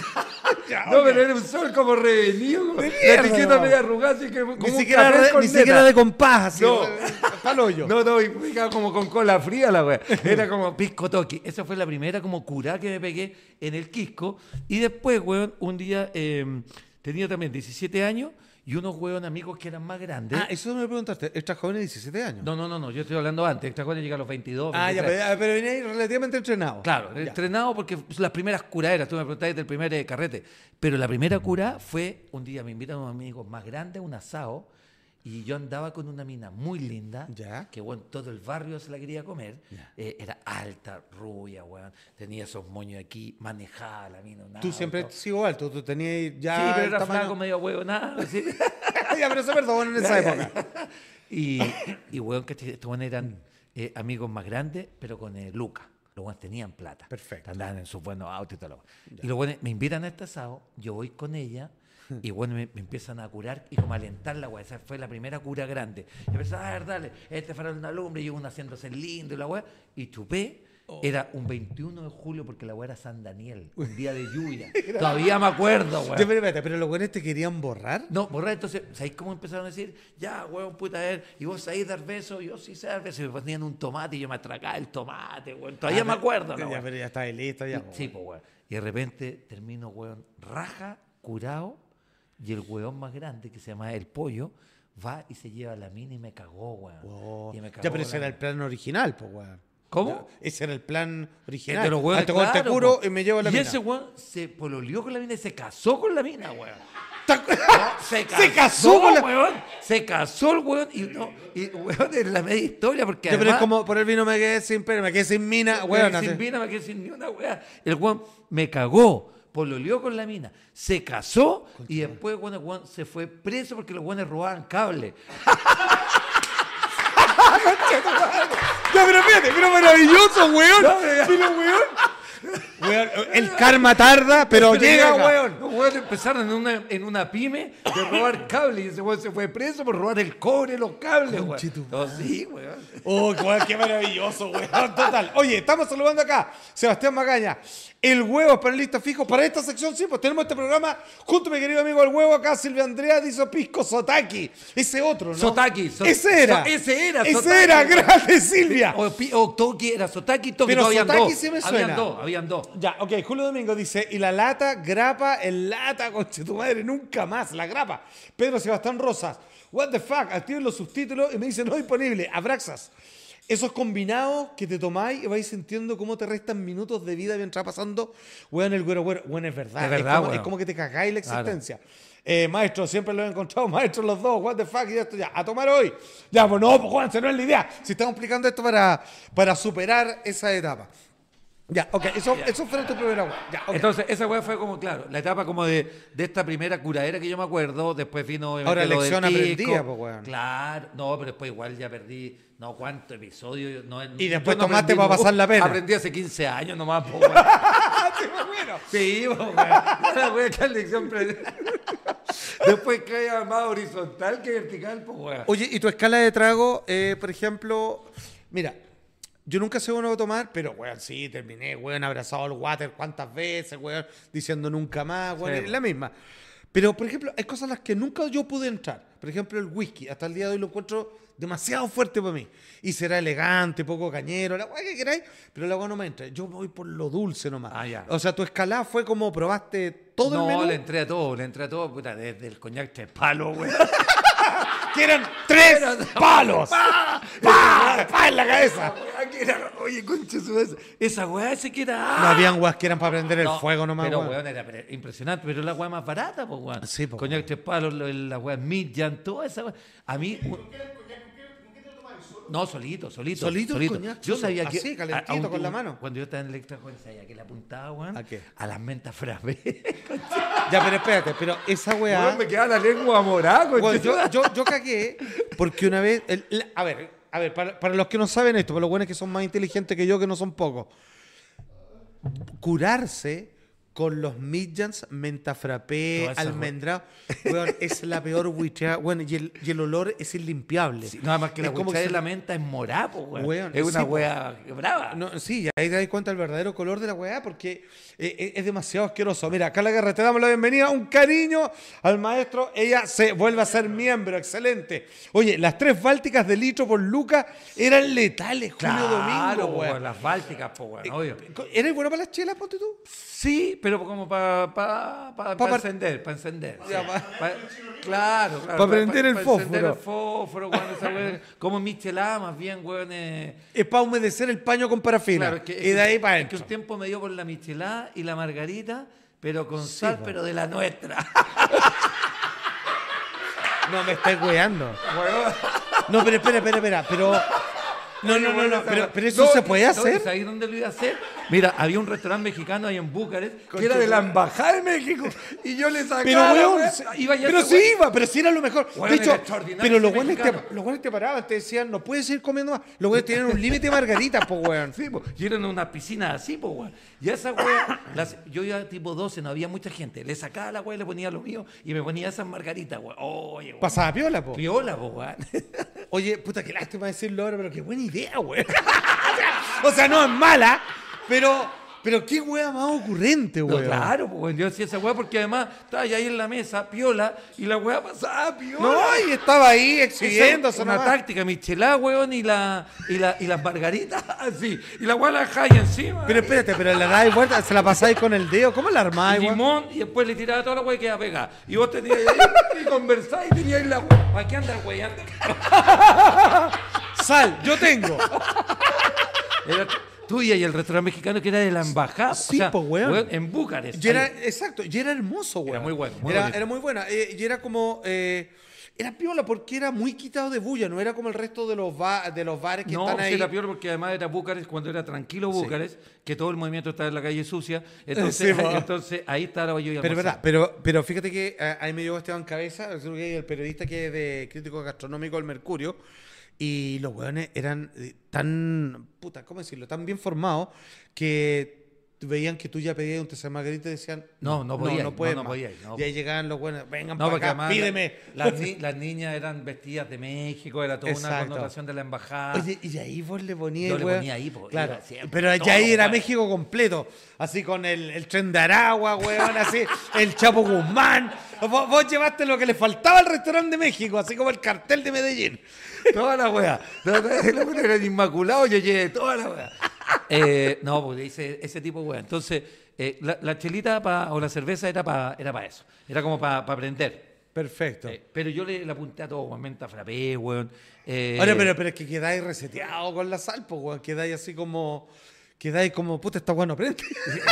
S2: No, pero era un sol como revenido, como
S1: De
S2: la
S1: mierda,
S2: etiqueta
S1: no.
S2: media arrugada, así que como
S1: Ni
S2: un
S1: siquiera,
S2: café
S1: de,
S2: con
S1: ni
S2: neta.
S1: siquiera de compás, así.
S2: No.
S1: Pa'l hoyo.
S2: No, no, y me quedaba como con cola fría la wea. Era como pisco toqui. Esa fue la primera como curá que me pegué en el Quisco. Y después, weón, un día eh, tenía también diecisiete años y unos hueones amigos que eran más grandes.
S1: Ah, eso me lo preguntaste. Extra joven de diecisiete años.
S2: No, no, no, no, yo estoy hablando antes. Extra joven llega a los veintidós.
S1: Ah, ya,
S2: veintitrés.
S1: pero, pero venía ahí relativamente entrenado.
S2: Claro,
S1: Ya.
S2: entrenado porque las primeras curaderas, tú me preguntaste del primer eh, carrete, pero la primera cura fue, un día me invitan unos amigos más grandes a un asado y yo andaba con una mina muy linda,
S1: Ya.
S2: que bueno, todo el barrio se la quería comer,
S1: Ya.
S2: eh, era alta, rubia, weón, tenía esos moños aquí, manejaba la mina. un
S1: Tú
S2: auto.
S1: siempre has sido alto, tú tenías ya.
S2: Sí, pero
S1: el
S2: era
S1: tamaño-
S2: flaco, medio huevo, nada, así.
S1: Ya, pero eso perdón en esa época.
S2: Y, y weón, que estos weones eran eh, amigos más grandes, pero con eh, Luca. Los weones tenían plata.
S1: Perfecto.
S2: Andaban en sus buenos autos y todo lo weón. Y los weones me invitan a este asado, yo voy con ella, y bueno, me, me empiezan a curar y como a alentar la weá. Esa fue la primera cura grande. Y empecé, a ver, dale, este farol de una lumbre, y uno haciéndose lindo y la weá. Y chupé. Era un veintiuno de julio porque la weá era San Daniel, un día de lluvia. Todavía me acuerdo, weón.
S1: Ya, pero, espérate, pero los buenos te querían borrar.
S2: No, borrar, entonces, ¿sabéis cómo empezaron a decir? Ya, huevón, puta, a ver, y vos sabéis dar besos, yo sí sé dar besos, y me ponían un tomate y yo me atracaba el tomate, weón. Todavía
S1: Ah,
S2: me
S1: pero-
S2: acuerdo,
S1: Ya,
S2: ¿no? weón?
S1: pero ya está ahí listo, ya.
S2: Sí, pues, weón. Y de repente termino, weón, raja, curado, y el weón más grande, que se llama El Pollo, va y se lleva la mina y me cagó, weón.
S1: Oh.
S2: Y me cagó
S1: Ya, pero ese
S2: la
S1: era el
S2: mina.
S1: plan original, pues, weón.
S2: ¿Cómo?
S1: Ya, ese era el plan original.
S2: De los hueones,
S1: Alto gol, te
S2: claro,
S1: curo
S2: po.
S1: y me llevo la
S2: y
S1: mina.
S2: ese weón se pololeó con la mina y se casó con la mina, weón.
S1: Ta-
S2: Se
S1: Se casó con la-
S2: weón. Se casó el weón. Y, no, y weón, es la media historia porque
S1: Ya, pero es
S2: además...
S1: como por el vino me quedé sin pelo, me quedé sin mina,
S2: me
S1: weón.
S2: quedé sin
S1: así.
S2: mina, me quedé sin ni una weá. El weón me cagó, pololeó con la mina, se casó y después weón, el weón se fue preso porque los weones robaban cable.
S1: Ya, pero espérate, pero maravilloso, weón.
S2: No, pero-
S1: Pero, weón. Weón, el karma tarda, pero, llega, weón.
S2: Los weones empezaron en una, en una pyme de robar cables y ese weón se fue preso por robar el cobre, los cables, weón.
S1: Conchetumare.
S2: No, sí, weón.
S1: Oh, weón, qué maravilloso, weón. Total. Oye, estamos saludando acá. Sebastián Magaña. El Huevo es panelista fijo para esta sección. Sí, pues tenemos este programa junto a mi querido amigo El Huevo acá, Silvia Andrea Dizo Pisco Sotaki. Ese otro, ¿no?
S2: Sotaki. So-
S1: ese era.
S2: so- ese era,
S1: Ese
S2: Sotaki.
S1: era, grande Silvia.
S2: O, pi- o Toki era Sotaki, Toki.
S1: Pero
S2: no, habían
S1: Sotaki
S2: dos.
S1: sí me
S2: Habían
S1: suena.
S2: dos, habían dos.
S1: Ya, ok, Julio Domingo dice, y la lata, grapa, el lata, conche tu madre, nunca más, la grapa. Pedro Sebastián Rosas, what the fuck, activen los subtítulos y me dice no disponible, Abraxas. Esos combinados que te tomáis y vais sintiendo cómo te restan minutos de vida mientras va pasando, weón, el güero, güero, weón, es verdad.
S2: Es verdad,
S1: como,
S2: weón.
S1: es como que te cagáis la
S2: Claro.
S1: existencia. Eh, maestro, siempre lo he encontrado, maestro, los dos, what the fuck, y esto ya, a tomar hoy. Ya, pues no, pues Juan, no es la idea. Si estamos explicando esto para, para superar esa etapa. Ya, ok, eso, eso fue tu primera weá. Ya, ok.
S2: Entonces, esa weá fue como, claro, la etapa como de, de esta primera curadera que yo me acuerdo. Después vino obviamente,
S1: Ahora,
S2: lo del
S1: lección
S2: pisco.
S1: aprendida, pues, weón.
S2: Claro, no, pero después igual ya perdí, no, cuántos episodios. No,
S1: Y después
S2: yo no
S1: tomaste
S2: aprendí,
S1: para
S2: no,
S1: pasar la pena.
S2: Aprendí hace quince años nomás, pues, weón.
S1: Sí, fue bueno.
S2: Sí, pues, weón. La weá que la lección pre- Después cae más horizontal que vertical, pues, weón.
S1: Oye, ¿y tu escala de trago, eh, por ejemplo? Mira, yo nunca sé bueno tomar, pero, weón, sí, terminé, weón, abrazado al water cuántas veces, weón, diciendo nunca más, weón,
S2: Sí.
S1: es la misma. Pero, por ejemplo, hay cosas a las que nunca yo pude entrar. Por ejemplo, el whisky, hasta el día de hoy lo encuentro demasiado fuerte para mí. Y será elegante, poco cañero, la weá que queráis, pero la weá no me entra. Yo me voy por lo dulce nomás.
S2: Ah, ya.
S1: O sea, tu escalada fue como probaste todo
S2: no,
S1: el menú.
S2: le entré a todo, le entré a todo, puta, desde el coñac tres palos, weón.
S1: Que eran tres palos. ¡Pa! ¡Pa! En la cabeza.
S2: Weá, que era- Oye, concha su madre, esa weá se que era.
S1: No habían weas que eran para prender el
S2: No,
S1: fuego nomás,
S2: Pero,
S1: weón.
S2: weón, era pre- impresionante. Pero la weá más barata, pues, weón.
S1: Sí, po,
S2: Coñac tres palos, lo- la weá Midjan, toda esa weá. A mí. u- No, solito, solito.
S1: ¿Solito el coñac,
S2: Yo
S1: solo?
S2: sabía que.
S1: Así, calentito,
S2: a- a un-
S1: con la mano.
S2: Cuando yo estaba en el extra joven, sabía que le apuntaba, weón.
S1: ¿A qué?
S2: A las mentas frappé.
S1: Ya, pero espérate, pero esa weá.
S2: Weón, me quedaba la lengua morada,
S1: Weón,
S2: concha.
S1: yo, yo, yo cagué porque una vez. el- la- a ver, a ver, para, para los que no saben esto, para los buenos que son más inteligentes que yo, que no son pocos. Curarse con los Midjans, menta frappé,
S2: Toda esa
S1: almendrado, weón, es la peor huichea, bueno, y el, y el olor es inlimpiable.
S2: Sí, nada más que
S1: Es
S2: la
S1: como
S2: huichada
S1: que
S2: de
S1: se-
S2: la menta es morada, po, weón.
S1: Weón,
S2: Es una
S1: sí, po.
S2: weá brava.
S1: No, sí, ahí te das cuenta el verdadero color de la weá porque eh, eh, es demasiado asqueroso. Mira, acá la guerra te damos la bienvenida, un cariño al maestro. Ella se vuelve a ser miembro, excelente. Oye, las tres bálticas de litro por Luca eran letales, Julio
S2: Claro,
S1: Domingo,
S2: po,
S1: weón.
S2: weón, las bálticas, po, weón, obvio.
S1: ¿Eres bueno para las chelas, ponte tú?
S2: Sí, pero como para pa, pa, pa,
S1: Pa-
S2: pa encender, para encender.
S1: Ya,
S2: sí.
S1: pa-
S2: Pa- claro, claro.
S1: Pa prender el
S2: pa
S1: fósforo.
S2: encender el fósforo, weón, esa weá, como michelada, más bien, weón. Eh,
S1: Es para humedecer el paño con parafina.
S2: claro, es que,
S1: y de ahí para
S2: es que
S1: adentro.
S2: un tiempo me dio por la michelada y la margarita, pero con sal,
S1: po.
S2: pero de la nuestra.
S1: No, me estáis weando.
S2: Weón.
S1: No, pero espera, espera, espera. Pero. No, no, no, no. Pero, pero eso
S2: No,
S1: se puede
S2: no,
S1: hacer.
S2: ¿sabes dónde lo iba a hacer? Mira, había un restaurante mexicano ahí en Bucarest que era de la Embajada de México y yo le sacaba.
S1: Pero,
S2: la
S1: weón,
S2: wea,
S1: sí-
S2: iba ya
S1: pero
S2: ese
S1: sí
S2: weón.
S1: iba, pero sí era lo mejor.
S2: Weón,
S1: de
S2: era
S1: hecho,
S2: extraordinario
S1: pero los
S2: ese
S1: buenos te,
S2: mexicano.
S1: los buenos te paraban, te decían, no puedes seguir comiendo más. Los buenos tenían un límite de margaritas, po, weón.
S2: Sí, po, y eran unas piscinas así, pues, weón. Y a esa wea, las- yo iba tipo doce, no había mucha gente. Le sacaba la wea, le ponía lo mío y me ponía esas margaritas, weón. Oye, weón.
S1: Pasaba piola, po.
S2: Piola, po, weón.
S1: Oye, puta, qué lástima decirlo ahora, pero qué buena idea, weón. O sea, no es mala, pero, pero qué wea más ocurrente,
S2: No,
S1: weón.
S2: claro, pues, weón. Yo hacía esa wea porque además estaba ya ahí en la mesa, piola, y la wea pasaba, piola.
S1: No, y estaba ahí
S2: Esa
S1: exhibiéndose
S2: es una
S1: nomás.
S2: táctica, michelada, weón, y, la, y, la, y las margaritas, así. Y la weá la dejáis encima.
S1: Pero espérate, pero la dais vuelta, se la pasáis con el dedo. ¿Cómo la
S2: y
S1: armáis, weón?
S2: limón, y después le tiraba toda la weá y quedaba pegada. Y vos tenías ahí y conversáis y teníais la weá. ¿Para qué andas weyando?
S1: Sal, yo tengo.
S2: Era tuya y el restaurante mexicano que era de la embajada.
S1: Sí,
S2: o sea,
S1: po, weón.
S2: en Bucarest.
S1: Y era,
S2: ahí.
S1: exacto, y era hermoso, weón.
S2: Era muy bueno, muy
S1: era,
S2: bonito.
S1: era muy buena. eh, y era como. eh, era piola porque era muy quitado de bulla, no era como el resto de los, ba- de los bares que
S2: No,
S1: están
S2: sí
S1: ahí.
S2: era peor porque además era Bucarest cuando era tranquilo Bucarest, que todo el movimiento estaba en la calle sucia. Entonces,
S1: Sí, po.
S2: entonces ahí estaba yo y
S1: Pero
S2: almorzaba.
S1: verdad, pero, pero fíjate que eh, ahí me llegó Esteban Cabeza, creo que el periodista que es de crítico gastronómico del Mercurio, y los weones eran eh, tan, puta, ¿cómo decirlo? Tan bien formados que veían que tú ya pedías un tercer margarita y decían,
S2: No, no podíais,
S1: no,
S2: no,
S1: puedes
S2: no
S1: más.
S2: podíais, no.
S1: Y ahí llegaban los buenos, vengan
S2: No,
S1: para
S2: porque
S1: acá,
S2: además
S1: pídeme.
S2: la- las, ni- las niñas eran vestidas de México, era toda una
S1: Exacto.
S2: connotación de la embajada.
S1: Oye, y ahí vos le ponías,
S2: Yo le
S1: weón.
S2: ponía ahí, po,
S1: claro.
S2: iba siempre,
S1: Pero
S2: todo,
S1: ya ahí era
S2: weón.
S1: México completo, así con el, el tren de Aragua, weón, así, el Chapo Guzmán. Vos, vos llevaste lo que le faltaba al restaurante de México, así como el cartel de Medellín.
S2: Toda la wea. No, no, los weones eran inmaculados, yo llevé toda la wea. Eh, no, porque ese, ese tipo de wea. Entonces, eh, la, la chelita pa- o la cerveza era para era pa eso. Era como para aprender.
S1: Perfecto.
S2: Eh, pero yo le, le apunté a todo, weón. Menta frappé, weón. Eh,
S1: Ahora, pero, pero es que quedáis reseteado con la sal, pues, weón. Quedáis así como. Quedáis como, puta, está bueno, prende.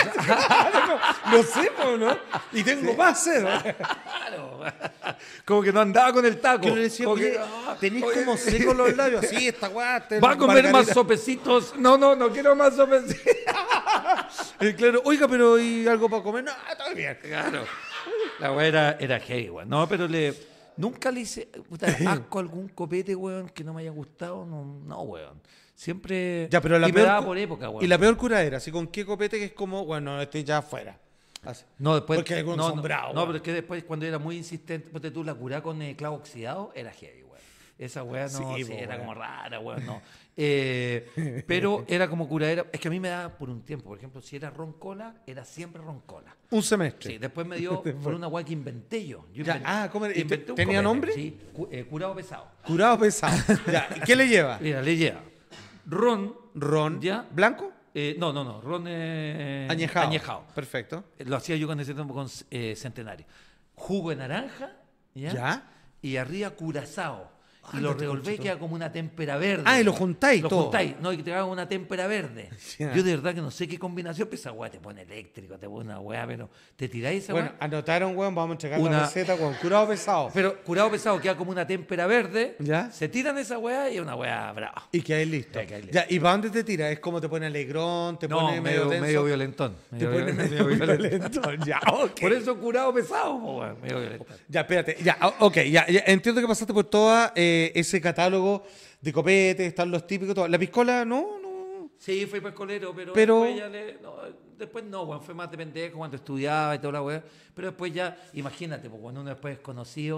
S1: Lo sé, pues, ¿no? Y tengo más sed, weón.
S2: Claro. Como que no andaba con el taco.
S1: Yo le decía,
S2: Como
S1: oye,
S2: que, ah,
S1: tenéis
S2: oye,
S1: como secos los labios. Sí, esta weá. te-
S2: ¿Va a comer más
S1: margarita.
S2: sopecitos? No, no, no quiero más sopecitos.
S1: Eh, claro, oiga, pero ¿y algo para comer? No, está bien.
S2: Claro. La weá era, era heavy, weón. No, pero le. Nunca le hice puta, asco a algún copete, weón, que no me haya gustado. No, no weón. Siempre.
S1: Ya, pero la
S2: y me
S1: peor
S2: daba
S1: cu-
S2: por época, weón.
S1: Y la peor cura era, así con qué copete que es como, bueno, estoy ya afuera. Así.
S2: No, después.
S1: Porque hay algún
S2: no, no,
S1: sombrado,
S2: no,
S1: weón.
S2: pero es que después, cuando era muy insistente, ponte tú la curá con eh, clavo oxidado, era heavy, weón. Esa weá no,
S1: Sí,
S2: sí,
S1: po,
S2: era
S1: weón.
S2: como rara, weón, no. Eh, pero era como curadera. Es que a mí me daba por un tiempo, por ejemplo, si era ron cola, era siempre ron cola.
S1: Un semestre.
S2: Sí, después me dio por una weá que inventé yo. Yo
S1: Ya,
S2: inven-
S1: ah, ¿cómo era? ¿Y
S2: inventé
S1: te-
S2: un
S1: tenía
S2: copete,
S1: nombre?
S2: Sí, cu- eh, curado pesado.
S1: Curado pesado. Ya, ¿y ¿qué le lleva?
S2: Mira, le lleva ron,
S1: Ron.
S2: ¿ya?
S1: ¿Blanco?
S2: Eh, no, no, no, ron eh,
S1: Añejado.
S2: añejado.
S1: Perfecto.
S2: Eh, Lo hacía yo con ese tiempo con eh, Centenario. Jugo de naranja, ¿ya?
S1: Ya.
S2: Y arriba curazao. Y
S1: Ándate,
S2: lo revolvé
S1: conchetumare.
S2: queda como una témpera verde.
S1: Ah, y lo juntáis
S2: Lo
S1: todo.
S2: juntáis, no, y que te haga una témpera verde.
S1: Ya.
S2: Yo de verdad que no sé qué combinación, pero esa weá te pone eléctrico, te pone una weá, pero te tiráis esa
S1: Bueno,
S2: weá.
S1: anotaron, weón, vamos a entregar
S2: Una-
S1: la receta con curado pesado.
S2: Pero curado pesado queda como una témpera verde.
S1: Ya.
S2: Se tiran esa weá y es una weá brava.
S1: Y que ahí listo.
S2: Ya, que ahí listo.
S1: Ya, ¿y para dónde te tira? ¿Es como te pone alegrón? ¿Te
S2: No,
S1: pone medio,
S2: medio,
S1: denso?
S2: medio violentón.
S1: Te
S2: Medio
S1: pone
S2: violentón,
S1: medio
S2: medio violentón.
S1: violento. Ya, ok.
S2: Por eso curado pesado, po, weón, medio violentón.
S1: Ya, espérate. Ya, ah, ok. Ya, ya entiendo que pasaste por todo ese catálogo de copetes, están los típicos, todo. La piscola, no, no.
S2: Sí, fui pescolero, pero,
S1: Pero-
S2: después ya le, no, después no, weón, fue más de pendejo cuando estudiaba y toda la weá. Pero después ya, imagínate, pues cuando uno después es conocido,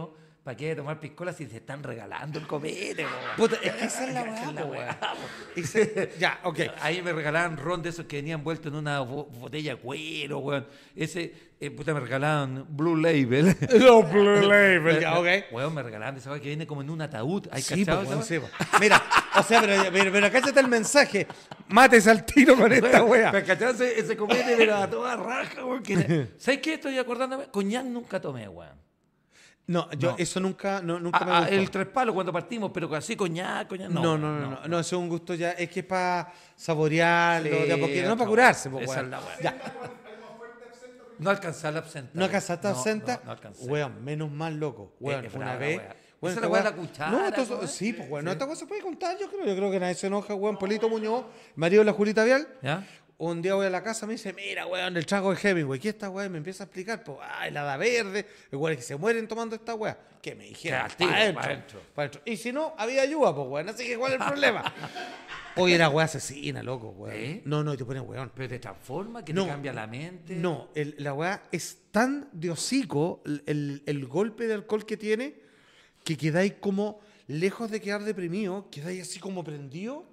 S2: ¿para qué tomar piscola si se están regalando el copete, weón?
S1: Puta, es que esa es la
S2: Esa es la
S1: weá,
S2: weá,
S1: po,
S2: po.
S1: Ese- Ya, ok.
S2: Ahí me regalaban ron de esos que venían envueltos en una bo- botella de cuero, weón. Ese, eh, puta, me regalaban Blue Label.
S1: Los Blue Label, ya, ok.
S2: Weón, me regalaban de esa weá que viene como en un ataúd. ¿Hay
S1: Sí,
S2: cachado
S1: po,
S2: esa
S1: weón,
S2: weá?
S1: sí, po. Mira, o sea, pero, pero, pero cállate el mensaje. Mátese al tiro con esta wea.
S2: ¿Me cachado ese, ese copete? Pero a toda raja, weón. que- ¿Sabes qué? Estoy acordándome. Coñac nunca tomé, weón.
S1: No, yo
S2: No.
S1: eso nunca, no, nunca me
S2: Ah, ah,
S1: gustó.
S2: el tres palos cuando partimos, pero así coñac, coñac, no.
S1: No, no,
S2: weón,
S1: no, no, no, eso es un gusto ya, es que es para saborearlo,
S2: Sí,
S1: de a poquito, no
S2: otra
S1: para curarse,
S2: wea.
S1: pues,
S2: Esa
S1: weón.
S2: es la wea.
S1: Ya,
S2: No alcanzar la absenta.
S1: no alcanzaste
S2: No,
S1: absenta,
S2: No, no alcancé.
S1: weón, menos mal, loco, weón,
S2: Eh, eh,
S1: una
S2: brava,
S1: vez.
S2: wea.
S1: weón,
S2: Esa
S1: esta
S2: es la wea de
S1: wea-
S2: la cuchara,
S1: No, esto-
S2: ¿cómo es?
S1: sí, pues, weón, no, esta cosa se puede contar, yo creo, yo creo que nadie se enoja, weón, Polito Muñoz, marido de la Julita Vial.
S2: ¿Ya?
S1: Un día voy a la casa, me dice, mira, weón, el trago de Hemingway, ¿qué esta weón? Me empieza a explicar, pues, ay, la da verde, igual que se mueren tomando esta weá. Que me dijeron,
S2: Que al tiro,
S1: pa' adentro,
S2: pa' adentro.
S1: pa' adentro. Y si no, había ayuda, pues, weón, así que ¿cuál es el problema? Hoy era weá asesina, loco, weón.
S2: ¿Eh?
S1: No, no, te pones weón.
S2: Pero te transforma, que
S1: No.
S2: te cambia la mente.
S1: No, el- la weá es tan de hocico el, el- el golpe de alcohol que tiene que quedáis como, lejos de quedar deprimido, quedáis así como prendido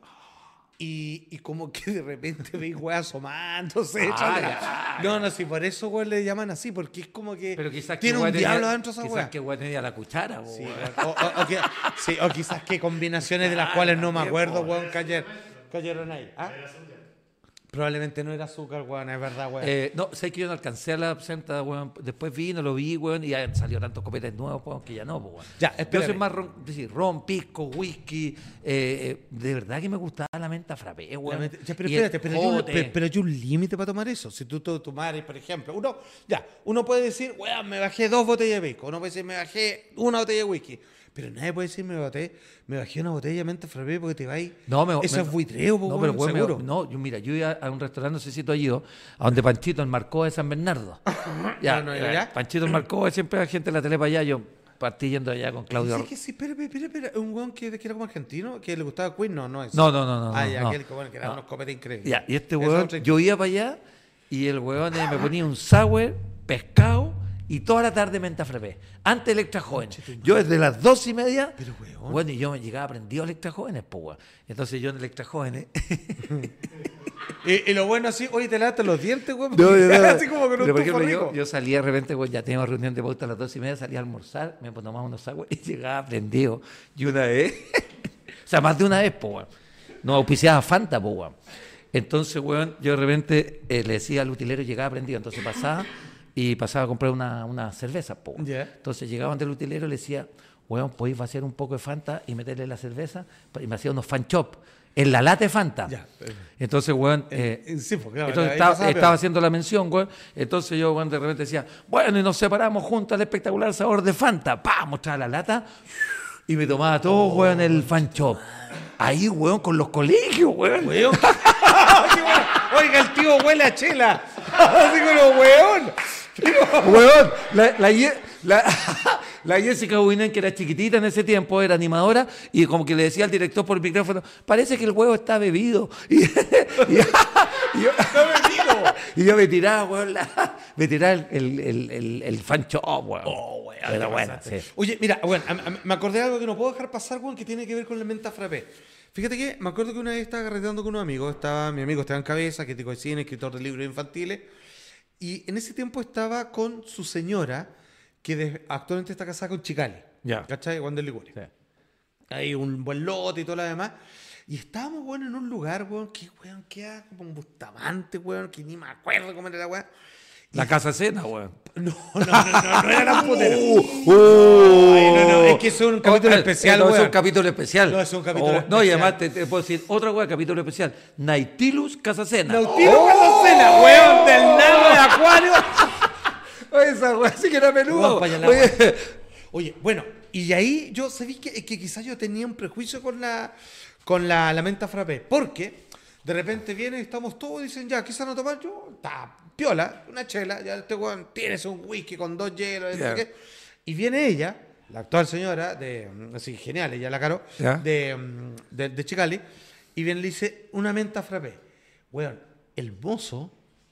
S1: y, y como que de repente veis weá asomándose.
S2: Ah,
S1: echando-
S2: ya.
S1: No, no, sí, por eso weón le llaman así, porque es como que
S2: Pero quizás que
S1: tiene un
S2: weá tenía-
S1: diablo adentro esa
S2: Quizás
S1: weá.
S2: que weá tenía la cuchara, po,
S1: Sí,
S2: weón.
S1: weón. o, o- o que- sí, o quizás qué combinaciones de las
S2: Ah,
S1: cuales no me
S2: también,
S1: acuerdo,
S2: po.
S1: weón, cayeron, cayeron ahí. ¿Ah? Probablemente no era azúcar, weón, es verdad, weón.
S2: Eh, no, sé que yo no alcancé a la absenta, weón. Después vino, lo vi, weón, y ya salió tantos copetes nuevos, weón, que ya no, pues, weón.
S1: Ya,
S2: Yo
S1: espérame.
S2: soy más ron, es decir, ron, pisco, whisky. eh, eh, de verdad que me gustaba la menta frappé,
S1: La
S2: weón.
S1: mente- ya, pero
S2: Y el
S1: espérate, pero hay, un,
S2: jote.
S1: pero, pero hay un límite para tomar eso. Si tú to- tomares, por ejemplo, uno, ya, uno puede decir, weón, me bajé dos botellas de pisco. Uno puede decir, me bajé una botella de whisky. Pero nadie puede decir, me bajé, me bajé una botella de menta frappé porque te va a ir.
S2: No, me,
S1: Eso
S2: me-
S1: es buitreo, po,
S2: no,
S1: weón,
S2: pero, weón, me-
S1: seguro.
S2: no, yo mira, yo iba a un restaurante, no sé si tú has ido, a donde Panchito enmarcó de San Bernardo. ya,
S1: No, no,
S2: ya,
S1: ya.
S2: Panchito enmarcó, siempre hay gente de la tele para allá, yo partí yendo allá con Claudio.
S1: Sí, que sí, espera, espera, espera, espera, un weón que, que era como argentino, que le gustaba Queen, no, no es.
S2: No, no, no, no.
S1: Ah,
S2: no,
S1: ya,
S2: no.
S1: aquel que, bueno, que era
S2: No.
S1: unos copetes increíbles.
S2: Ya, y este
S1: Eso es
S2: weón,
S1: otra-
S2: yo iba para allá y el weón eh, me ponía un sour, pescado y toda la tarde menta frappé. Antes Electra Jóvenes. Yo desde las dos y media.
S1: Pero, weón.
S2: Bueno, y yo me llegaba aprendido a Electra Jóvenes, pues, weón. Entonces yo en Electra Jóvenes.
S1: Y, y lo bueno así, oye, te lavaste los dientes, weón.
S2: No, no, no.
S1: Así como con un
S2: Pero, por
S1: tufo
S2: ejemplo, yo,
S1: rico.
S2: yo salía de repente, weón, ya teníamos reunión de pauta a las dos y media, salía a almorzar, me tomaba unos sour y llegaba aprendido. Y una vez, o sea, más de una vez, pues, weón. Nos auspiciaba Fanta, pues, weón. Entonces, weón, yo de repente eh, le decía al utilero, llegaba aprendido, entonces pasaba y pasaba a comprar una, una cerveza, po, weón.
S1: Ya.
S2: Entonces llegaban del utilero y le decía, weón, podéis vaciar un poco de Fanta y meterle la cerveza, y me hacía unos fan chop en la lata de Fanta.
S1: Ya.
S2: Entonces, weón, eh,
S1: Eh, sí, pues, claro,
S2: entonces
S1: ahí
S2: estaba,
S1: pasaba
S2: estaba
S1: peor.
S2: haciendo la mención, weón. Entonces yo, weón, de repente decía, bueno, y nos separamos junto al espectacular sabor de Fanta. Pa, mostraba la lata y me tomaba todo, weón, el fan chop. Ahí, weón, con los colegios, weón.
S1: Weón. Qué bueno. Oiga, el tío huele a chela. Así como, weón.
S2: Weón, la, la, Ye- la, la Jessica Winen, que era chiquitita en ese tiempo, era animadora, y como que le decía al director por el micrófono, parece que el huevo está bebido. Y, y- y yo, y yo me tiraba, weón, la- me tiraba el, el, el, el, el fan shop, weón.
S1: Oh, weón,
S2: Era
S1: te
S2: buena,
S1: pasaste.
S2: sí.
S1: Oye, mira, bueno, a- a- me acordé de algo que no puedo dejar pasar, weón, que tiene que ver con la menta frappé. Fíjate que me acuerdo que una vez estaba carreteando con unos amigos, estaba mi amigo Esteban Cabeza, crítico de cine, escritor de libros infantiles, y en ese tiempo estaba con su señora, que de- actualmente está casada con Chicali.
S2: Ya.
S1: ¿Cachai? Juan del Liguori.
S2: Sí.
S1: Hay un buen lote y todo lo demás. Y estábamos, weón, en un lugar, weón, que, weón, queda como un Bustamante, weón, que ni me acuerdo cómo era la weón.
S2: La casa cena, weón.
S1: No, no, no, no, no era la putera.
S2: Uh,
S1: Ay, no, no, es que es un capítulo especial,
S2: No, es
S1: weón.
S2: un capítulo especial.
S1: No, es un capítulo
S2: Oh, No, y
S1: especial.
S2: además te, te puedo decir otra weón, capítulo especial. Nautilus Casa Cena.
S1: Nautilo Casacena, weón, del nado de Acuario.
S2: Oye, esa weón sí que era peludo.
S1: Weón, pa' allá la
S2: Oye,
S1: Oye, bueno, y ahí yo sabí que, que quizás yo tenía un prejuicio con la con la, la menta frappé, porque de repente vienen y estamos todos y dicen, ya, ¿qué se van a tomar? Yo, está piola, una chela, ya este weón tienes un whisky con dos hielos, no
S2: Ya.
S1: sé qué. Y viene ella, la actual señora, de mm, así genial, ella la caro,
S2: Ya.
S1: de, mm, de, de Chicali, y viene y le dice, una menta frappé. Weón, el mozo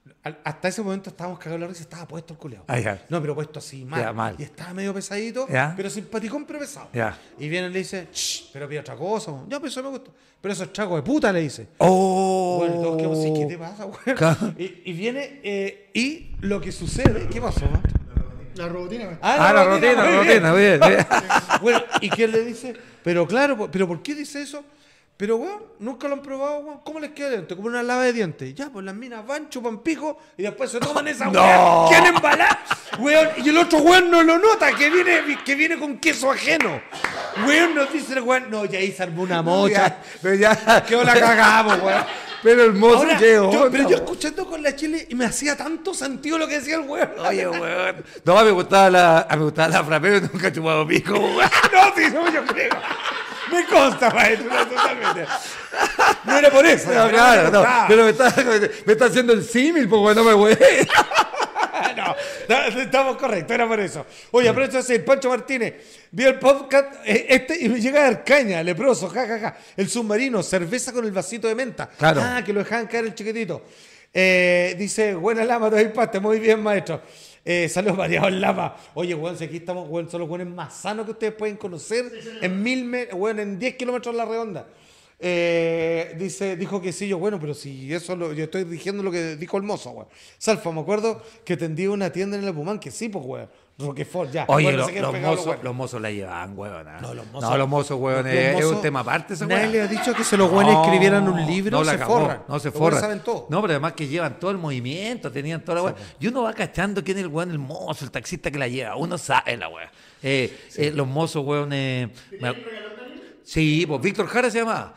S1: al- hasta ese momento estábamos cagados de la risa, estaba puesto el culeado.
S2: Ah, ya.
S1: No, pero puesto así, mal.
S2: Ya, mal.
S1: Y estaba medio pesadito,
S2: Ya.
S1: pero simpaticón, pero pesado.
S2: Ya.
S1: Y viene y le dice, "Shh, pero pide otra cosa. weón". Ya, pero eso me gusta. Pero eso es trago de puta, le dice.
S2: ¡Oh!
S1: Bueno, y todos quedamos así, ¿qué te pasa, weón?
S2: Ca-
S1: Y, y viene, eh, y lo que sucede, ¿qué pasó? man?
S3: La robotina. güey.
S2: Ah, la rutina,
S1: muy
S2: la
S1: bien.
S2: rutina, bien. bien.
S1: Bueno, ¿y quién le dice? Pero claro, po- pero ¿por qué dice eso? Pero, weón, nunca lo han probado, weón. ¿Cómo les queda dentro? Como una lava de dientes. Ya, pues las minas van, chupan pico y después se toman esa
S2: No.
S1: weón. ¿Quién embalar? Weón, y el otro weón no lo nota, que viene, que viene con queso ajeno. Weón, nos dice el weón, no, ya ahí se armó una mocha.
S2: Ya, pero ya.
S1: Que la cagamos, weón.
S2: Pero hermoso,
S1: Ahora,
S2: qué
S1: yo-
S2: onda,
S1: pero yo
S2: weón.
S1: escuchando con la Chile y me hacía tanto sentido lo que decía el weón.
S2: Oye, weón. No, me gustaba la, a mí me gustaba la frappé, pero nunca he chupado pico, weón.
S1: No, sí, no, yo creo. Me consta, maestro, no, totalmente. No era por eso.
S2: No,
S1: no,
S2: claro,
S1: me
S2: no,
S1: gustaba.
S2: pero me está, me está haciendo el símil, pues, weón, no me weón.
S1: No, no, estamos correctos, era por eso. Oye, aprovecho de decir, Pancho Martínez, vio el podcast eh, este y me llega de Arcaña, leproso, jajaja. Ja, ja. El submarino, cerveza con el vasito de menta.
S2: Claro.
S1: Ah, que lo dejaban caer el chiquitito. Eh, dice, buena lama, te impacte, muy bien, maestro. Eh, saludos variados, lama. Oye, weón, si aquí estamos, weón, son los weones más sanos que ustedes pueden conocer en mil, me- weón, en diez kilómetros a la redonda. Eh, dice, dijo que sí, yo, bueno, pero si eso lo, yo estoy diciendo lo que dijo el mozo, weón. Salfa, me acuerdo que tendía una tienda en el Pumán, que sí, pues, weón. Roquefort, ya.
S2: Oye,
S1: Bueno,
S2: lo-
S1: se quedan
S2: los,
S1: pegados
S2: mozos,
S1: weones.
S2: los mozos la llevan, weón. ¿ah?
S1: No, los mozos-
S2: No, los mozos, weón,
S1: Los
S2: es, es
S1: mozos-
S2: un tema aparte esa
S1: Nadie
S2: weón.
S1: le ha dicho que se los weones escribieran un libro,
S2: no la
S1: se
S2: cagó,
S1: forran.
S2: No se
S1: Los weones
S2: forran.
S1: saben todo.
S2: No, pero además que llevan todo el movimiento, tenían toda la weá. Y uno va cachando quién es el weón, el mozo, el taxista que la lleva. Uno sabe la weá. Eh, eh, los mozos, weón. Eh, me- Sí, pues Víctor Jara se llamaba.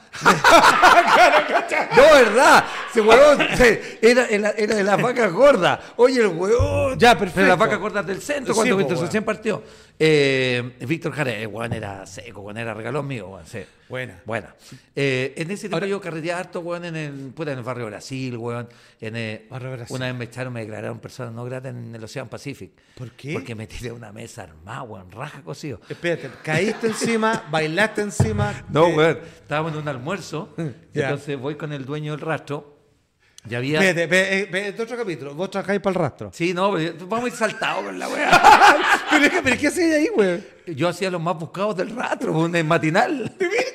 S2: No, verdad. Ese weón se- era, era, era de las vacas gordas. Oye, el weón.
S1: Ya, perfecto.
S2: De las vacas gordas del centro,
S1: Sí,
S2: cuando
S1: po,
S2: Víctor
S1: weón.
S2: recién partió. Eh, Víctor Jara, el weón era seco, weón, era regalón mío, weón. Sí.
S1: Buena.
S2: Buena. Eh, en ese tiempo
S1: Ahora-
S2: yo carreteaba harto, weón, en el, puta, en el barrio Brasil, weón. En, eh,
S1: Barrio Brasil.
S2: Una vez me echaron, me declararon personas no gratas en el Océano Pacífico.
S1: ¿Por qué?
S2: Porque me tiré una mesa armada, weón, raja cocido.
S1: Espérate, caíste encima, bailaste encima.
S2: No,
S1: eh,
S2: weón, estábamos en un almuerzo,
S1: Ya.
S2: entonces voy con el dueño del rastro, y había...
S1: Espérate, espérate, eh, espérate, este otro capítulo. Vos trabajáis para el rastro.
S2: Sí, no, pero vamos a ir saltados con la weá.
S1: pero, es que- pero ¿qué hacías ahí, güey?
S2: Yo hacía los más buscados del rastro, un eh, matinal.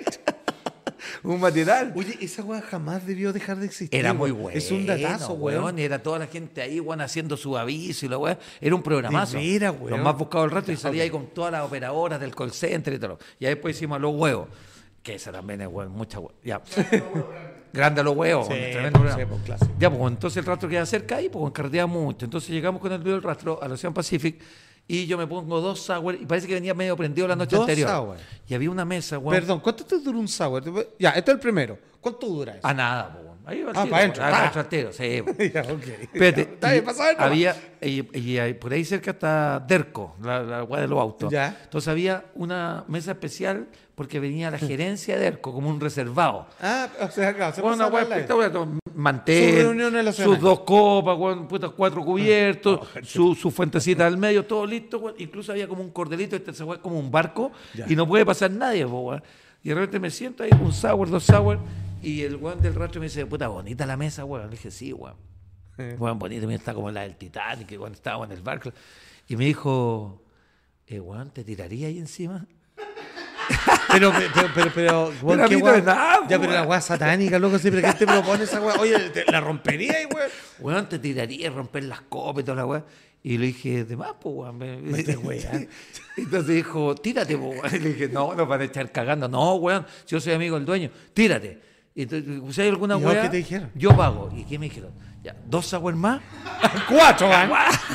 S2: Un matinal.
S1: Oye, esa weá jamás debió dejar de existir.
S2: Era muy
S1: weón.
S2: bueno.
S1: Es un datazo, weón.
S2: Y era toda la gente ahí, weón, haciendo su aviso y la weón. Era un programazo.
S1: De veras, weón.
S2: Los más buscados del rato y
S1: Ya,
S2: salía
S1: ok.
S2: ahí con todas las operadoras del call center y todo. Y ahí después hicimos los huevos. Que esa también es, weón, mucha weón. Ya. Grande a los huevos,
S1: Sí,
S2: weón, tremendo
S1: pues,
S2: programa.
S1: sí, pues, clásico.
S2: Ya, pues entonces el rastro queda cerca ahí, pues carreteaba mucho. Entonces llegamos con el video del rastro al Océano Pacific y yo me pongo dos sour y parece que venía medio prendido la noche
S1: Dos
S2: anterior.
S1: sour.
S2: Y había una mesa, weón.
S1: Perdón, ¿cuánto te dura un sour? Ya, este es el primero. ¿Cuánto dura eso?
S2: A nada, pues, weón. Ahí va el
S1: Ah,
S2: tiro,
S1: pa' adentro,
S2: weón.
S1: pa.
S2: Ah, pa' adentro, sí, weón.
S1: ya, ok.
S2: Espérate,
S1: Está
S2: y
S1: bien, pasa a ver nomás.
S2: había, y, y ahí- por ahí cerca está Derco, la, la weá de los autos.
S1: Ya.
S2: Entonces había una mesa especial porque venía la gerencia de Derco como un reservado.
S1: Ah, o sea, claro, se
S2: Bueno,
S1: pasa
S2: una weá
S1: a hablar.
S2: espectacular, todo, mantel,
S1: Su reunión en la
S2: sus
S1: semana.
S2: dos copas, weón, puta, cuatro cubiertos, su, su fuentecita al medio, todo listo, weón. Incluso había como un cordelito, este se fue como un barco
S1: Ya.
S2: y no puede pasar nadie, po, weón. Y de repente me siento ahí, un sour, dos sour, y el weón del rastro me dice, puta, bonita la mesa, weón. Le dije, sí, weón.
S1: Eh.
S2: Weón, bonita, mira, está como la del Titanic, que cuando estábamos en el barco. Y me dijo, eh, weón, ¿te tiraría ahí encima?
S1: Pero, pero, pero, pero, weón,
S2: Pero a
S1: qué
S2: mí no
S1: weá-
S2: es nada,
S1: Ya, pero la
S2: weón.
S1: weá satánica, loco, sí, pero ¿qué te propone esa weá? Oye, te- la rompería ahí, weón.
S2: Weón, te tiraría a romper las copas y toda la weá. Y le dije, de más, pues, weón. Me,
S1: Vete, weón.
S2: Entonces dijo, tírate, pues, weón. Y le dije, no, nos van a echar cagando. No, weón, yo soy amigo del dueño, tírate. Y entonces, si hay alguna
S1: ¿Y vos
S2: weá,
S1: qué te dijeron?
S2: yo pago. ¿Y qué me dijeron? Ya, dos sour más.
S1: Cuatro, weón.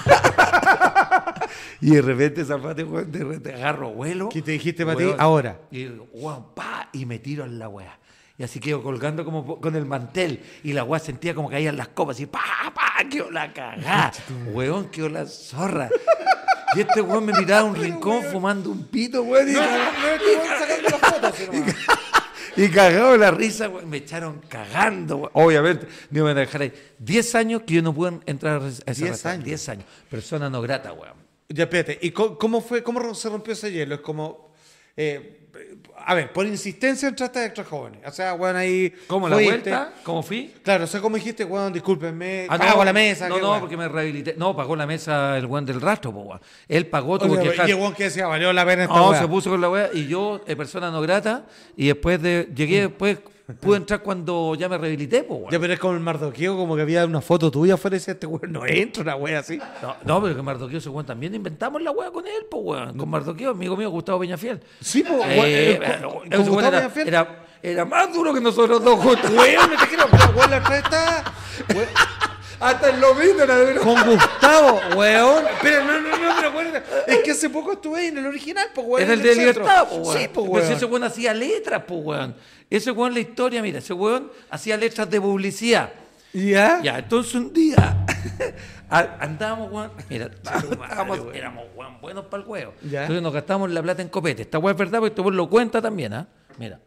S2: Y de repente, Zafate, weón, de repente agarro vuelo.
S1: ¿Qué te dijiste para ti?
S2: Weón,
S1: Ahora.
S2: Y digo, weón, pa, y me tiro en la weá. Y así quedo colgando como po- con el mantel. Y la weá sentía como caían las copas. Y pa, pa, quedó la cagá. Weón, quedó la zorra. Y este weón me miraba a un rincón fumando un pito, weón. Y,
S1: No, no,
S2: cagado-
S1: no, este weón sacando las fotos, sí, nomás.
S2: y cagado de la risa, weón. Me echaron cagando, weón. Obviamente, no me van a dejar ahí. Diez años que yo no pude entrar a ese
S1: Diez
S2: restaurante.
S1: años.
S2: Diez años. Persona no grata, weón.
S1: Ya, espérate, ¿y co- cómo fue, cómo se rompió ese hielo? Es como, Eh, a ver, por insistencia entraste a Extra Jóvenes. O sea, weón, ahí.
S2: ¿Cómo la
S1: fuiste.
S2: vuelta? ¿Cómo fui?
S1: Claro, o sea, como dijiste, weón, discúlpenme.
S2: Ah,
S1: pago
S2: no,
S1: la mesa.
S2: No,
S1: qué
S2: no,
S1: weón.
S2: porque me rehabilité. No, pagó la mesa el weón del rastro, po, weón. Él pagó, tuvo
S1: Oye,
S2: que
S1: y
S2: dejar.
S1: el weón que decía, valió la pena esta
S2: No,
S1: weá.
S2: se puso con la weá y yo, eh, persona no grata, y después de. Llegué después, pude entrar cuando ya me rehabilité, po, weón.
S1: Ya, pero es como el mardoqueo, como que había una foto tuya afuera y decía, este weón no entra, una weá así.
S2: No, no, pero que Mardoqueo ese weón también inventamos la weá con él, po, weón. Con Mardoqueo, amigo mío, Gustavo Peñafiel.
S1: Sí, po,
S2: Eh,
S1: weón, eh,
S2: eh,
S1: con-
S2: ese
S1: con
S2: weón
S1: Gustavo
S2: era,
S1: Peñafiel.
S2: era, era más duro que nosotros dos juntos.
S1: Weón, no te quiero, pero weón, la otra vez está. weón,
S2: Hasta el lomito era de
S1: Con Gustavo, weón. Pero no, no, no, pero weón. Es que hace poco estuve ahí en el original, pues, weón.
S2: Era el
S1: en
S2: de
S1: centro.
S2: Libertad, po, weón.
S1: Sí, pues,
S2: Pero si
S1: weón.
S2: ese weón hacía letras, po, weón. Ese weón, la historia, mira, ese weón hacía letras de publicidad.
S1: ¿Ya?
S2: Ya, entonces un día a- andábamos, weón, mira, estábamos- éramos weón, buenos para el huevo.
S1: Ya.
S2: Entonces nos gastamos la plata en copete. Esta weón es verdad porque este weón lo cuenta también, ¿ah? Mira.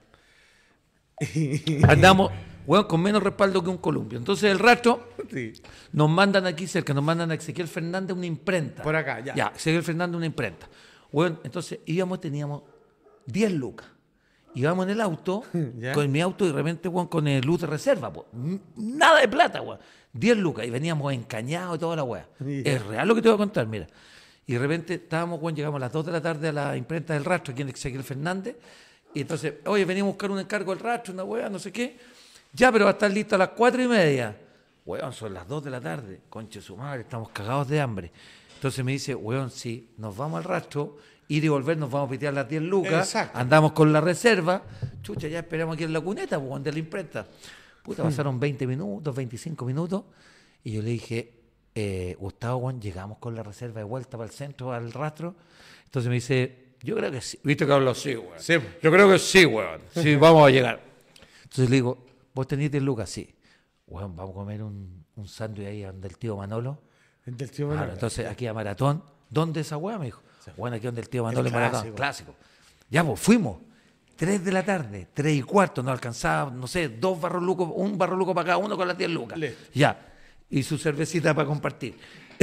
S2: Andamos, weón, con menos respaldo que un columpio. Entonces el rato
S1: Sí.
S2: nos mandan aquí cerca, nos mandan a Ezequiel Fernández una imprenta.
S1: Por acá, ya.
S2: Ya, Ezequiel Fernández una imprenta. Weón, entonces íbamos, teníamos diez lucas. Íbamos en el auto,
S1: Ya.
S2: con mi auto y de repente, weón, con el luz de reserva, po. N- Nada de plata, weón. diez lucas y veníamos encañados y toda la weá.
S1: Ya.
S2: Es real lo que te voy a contar, mira. Y de repente estábamos, weón, llegamos a las dos de la tarde a la imprenta del rastro, aquí en Ezequiel Fernández. Y entonces, oye, venimos a buscar un encargo del rastro, una weá, no sé qué. Ya, pero va a estar listo a las cuatro y media. Weón, son las dos de la tarde. Conche su madre, estamos cagados de hambre. Entonces me dice, weón, sí, nos vamos al rastro, ir y volver, nos vamos a pitear las diez lucas.
S1: Exacto.
S2: Andamos con la reserva. Chucha, ya esperamos aquí en la cuneta, pues, de la imprenta. Puta, pasaron veinte minutos, veinticinco minutos. Y yo le dije, eh, Gustavo, weón, llegamos con la reserva de vuelta para el centro, al rastro. Entonces me dice, yo creo que sí. ¿Viste que hablo así, weón?
S1: Sí.
S2: Yo creo que sí, weón. Sí, vamos a llegar. Entonces le digo, ¿vos tenés diez lucas? Sí. Weón, vamos a comer un, un sándwich ahí donde el tío Manolo.
S1: El del tío
S2: Claro,
S1: Manuel.
S2: entonces aquí a Maratón. ¿Dónde esa weá? Me dijo. Bueno, aquí donde el tío Manolo
S1: El
S2: en Maratón.
S1: clásico.
S2: Clásico. Ya, pues fuimos. Tres de la tarde, tres y cuarto, nos alcanzaba, no sé, dos barros lucos, un barro luco para cada uno con las diez lucas.
S1: Listo.
S2: Ya. Y su cervecita para compartir.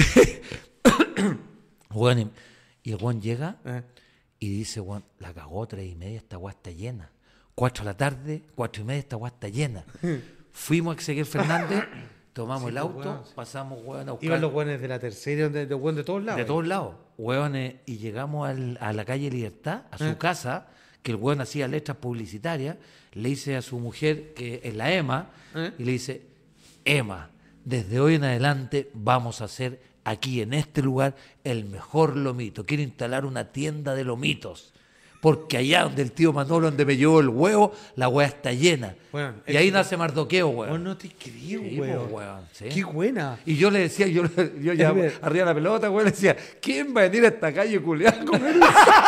S2: Weón, y- y el weón llega
S1: Eh.
S2: y dice, weón, la cagó, tres y media, esta weá está llena. Cuatro de la tarde, cuatro y media, esta weá está llena. Fuimos a Ezequiel Fernández, tomamos el
S1: pues,
S2: auto,
S1: weón, sí.
S2: pasamos, weón, a buscar.
S1: Iban los weones de la tercera, de, de, weón de todos lados.
S2: De todos lados, hueones, y llegamos al- a la calle Libertad, a su
S1: ¿Eh?
S2: casa, que el hueón hacía letras publicitarias, le dice a su mujer, que es la Emma,
S1: ¿Eh?
S2: y le dice, Emma, desde hoy en adelante vamos a hacer aquí en este lugar el mejor lomito. Quiero instalar una tienda de lomitos. Porque allá donde el tío Manolo, donde me llevó el huevo, la hueá está llena.
S1: Bueno,
S2: y ahí
S1: el-
S2: nace Mardoqueo,
S1: Weón,
S2: hueón.
S1: no te creo,
S2: Sí,
S1: weón.
S2: po, weón, sí.
S1: Qué buena.
S2: Y yo le decía, yo, le- yo ya
S1: Es ver-
S2: arriba de la pelota, güey, le decía, ¿quién va a venir a esta calle culiada con él?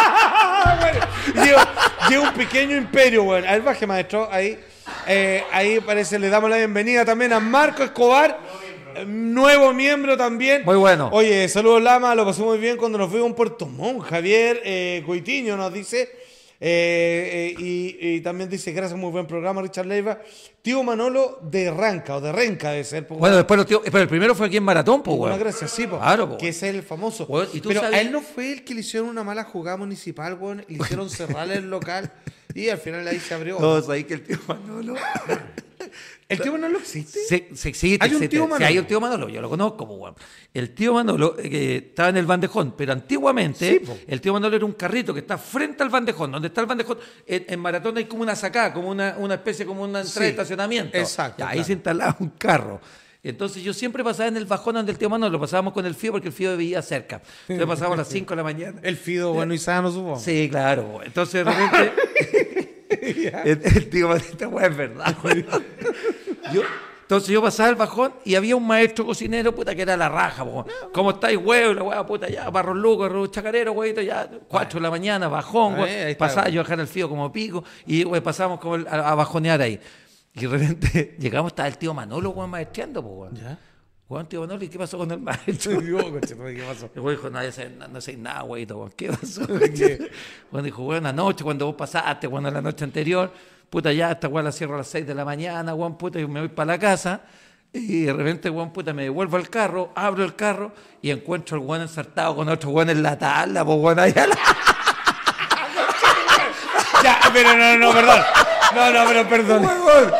S1: Lleva, lleva un pequeño imperio, weón. A ver, baje, maestro. Ahí, eh, ahí parece, le damos la bienvenida también a Marco Escobar, eh, nuevo miembro también.
S2: Muy bueno.
S1: Oye, saludos, Lama. Lo pasó muy bien cuando nos fuimos en Puerto Montt. Javier eh, Coitiño nos dice. eh, eh, y, y también dice, gracias, muy buen programa, Richard Leiva. Tío Manolo de Ranca, o de Renca debe ser. pues,
S2: Bueno, después los tíos, pero el primero fue aquí en Maratón, pues,
S1: Una
S2: güey.
S1: gracia, sí, po,
S2: Claro, po.
S1: que es el famoso.
S2: Weón, ¿y tú
S1: Pero
S2: sabes-
S1: a él no fue el que le hicieron una mala jugada municipal, weón. Le hicieron cerrar el local y al final ahí se abrió.
S2: Todos ahí que el tío Manolo.
S1: ¿El tío Manolo existe?
S2: Se, se, sí,
S1: Hay un
S2: se-
S1: tío
S2: sí,
S1: Manolo.
S2: hay un tío Manolo, yo lo conozco, pues, güey. El tío Manolo eh, que estaba en el bandejón, pero antiguamente
S1: Sí, po.
S2: el tío Manolo era un carrito que está frente al bandejón. Donde está el bandejón, en, en Maratón hay como una sacada, como una, una especie, como una entrada
S1: Sí,
S2: de estacionamiento.
S1: exacto,
S2: Ya, ahí
S1: claro.
S2: se instalaba un carro. Entonces yo siempre pasaba en el bajón donde el tío Manolo, pasábamos con el Fío porque el Fío vivía cerca. Entonces pasábamos a las cinco de la mañana.
S1: El Fido, bueno y sano, supongo.
S2: Sí, claro. Entonces de repente el, el tío, esta weá es verdad, güey. Yo, entonces yo pasaba el bajón y había un maestro cocinero, puta, que era la raja, po. ¿Cómo estáis, huevo? La weá, puta, ya, barros lucos, arroz chacarero, güey, ya, cuatro de la mañana, bajón,
S1: Ah,
S2: güey.
S1: ahí está,
S2: Pasaba
S1: güey.
S2: yo a dejar el Fío como pico y, güey, pasamos como el- a, a bajonear ahí. Y de repente llegamos, estaba el tío Manolo, güey, maestreando, pues, güey.
S1: ¿Ya?
S2: Güey, tío Manolo, ¿y qué pasó con el maestro?
S1: ¿Qué pasó?
S2: El güey dijo, no, ya sé, no, no sé nada, güey, ¿qué pasó?
S1: ¿Qué?
S2: Bueno, dijo, bueno, anoche, cuando vos pasaste, bueno, la noche anterior, puta, ya, esta weá la cierro a las seis de la mañana, weón, puta, y me voy para la casa, y de repente, weón, puta, me devuelvo al carro, abro el carro, y encuentro al weón ensartado con otro weón en la tabla, pues, weón, allá la...
S1: Ya, pero no, no, perdón. No, no, pero perdón.
S3: Huevón.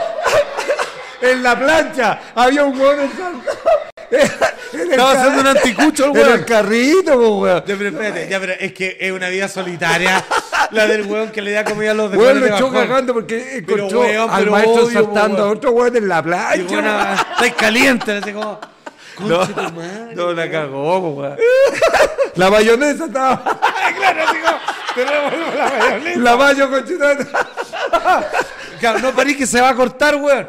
S3: En la plancha había un huevón ensalzado.
S1: Estaba haciendo un anticucho el
S3: En el
S1: weón.
S3: carrito, po, weón.
S1: Ya, pero espérate, ya, pero es que es una vida solitaria la del weón que le da comida a los
S3: Weón
S1: después
S3: lo
S1: de
S3: echó
S1: bajón.
S3: cagando porque
S1: Pero,
S3: encontró
S1: weón,
S3: al
S1: pero
S3: maestro
S1: obvio,
S3: saltando
S1: weón.
S3: a otro weón en la
S1: Y
S3: plancha.
S1: bueno,
S3: weón.
S1: estáis caliente, así como.
S3: No,
S1: Conche tu madre,
S3: no la
S1: weón.
S3: cagó, po, weón. La mayonesa estaba.
S1: Claro, así como. Tenemos la mayonesa.
S3: La mayo conchita.
S1: Claro, no parís que se va a cortar, weón.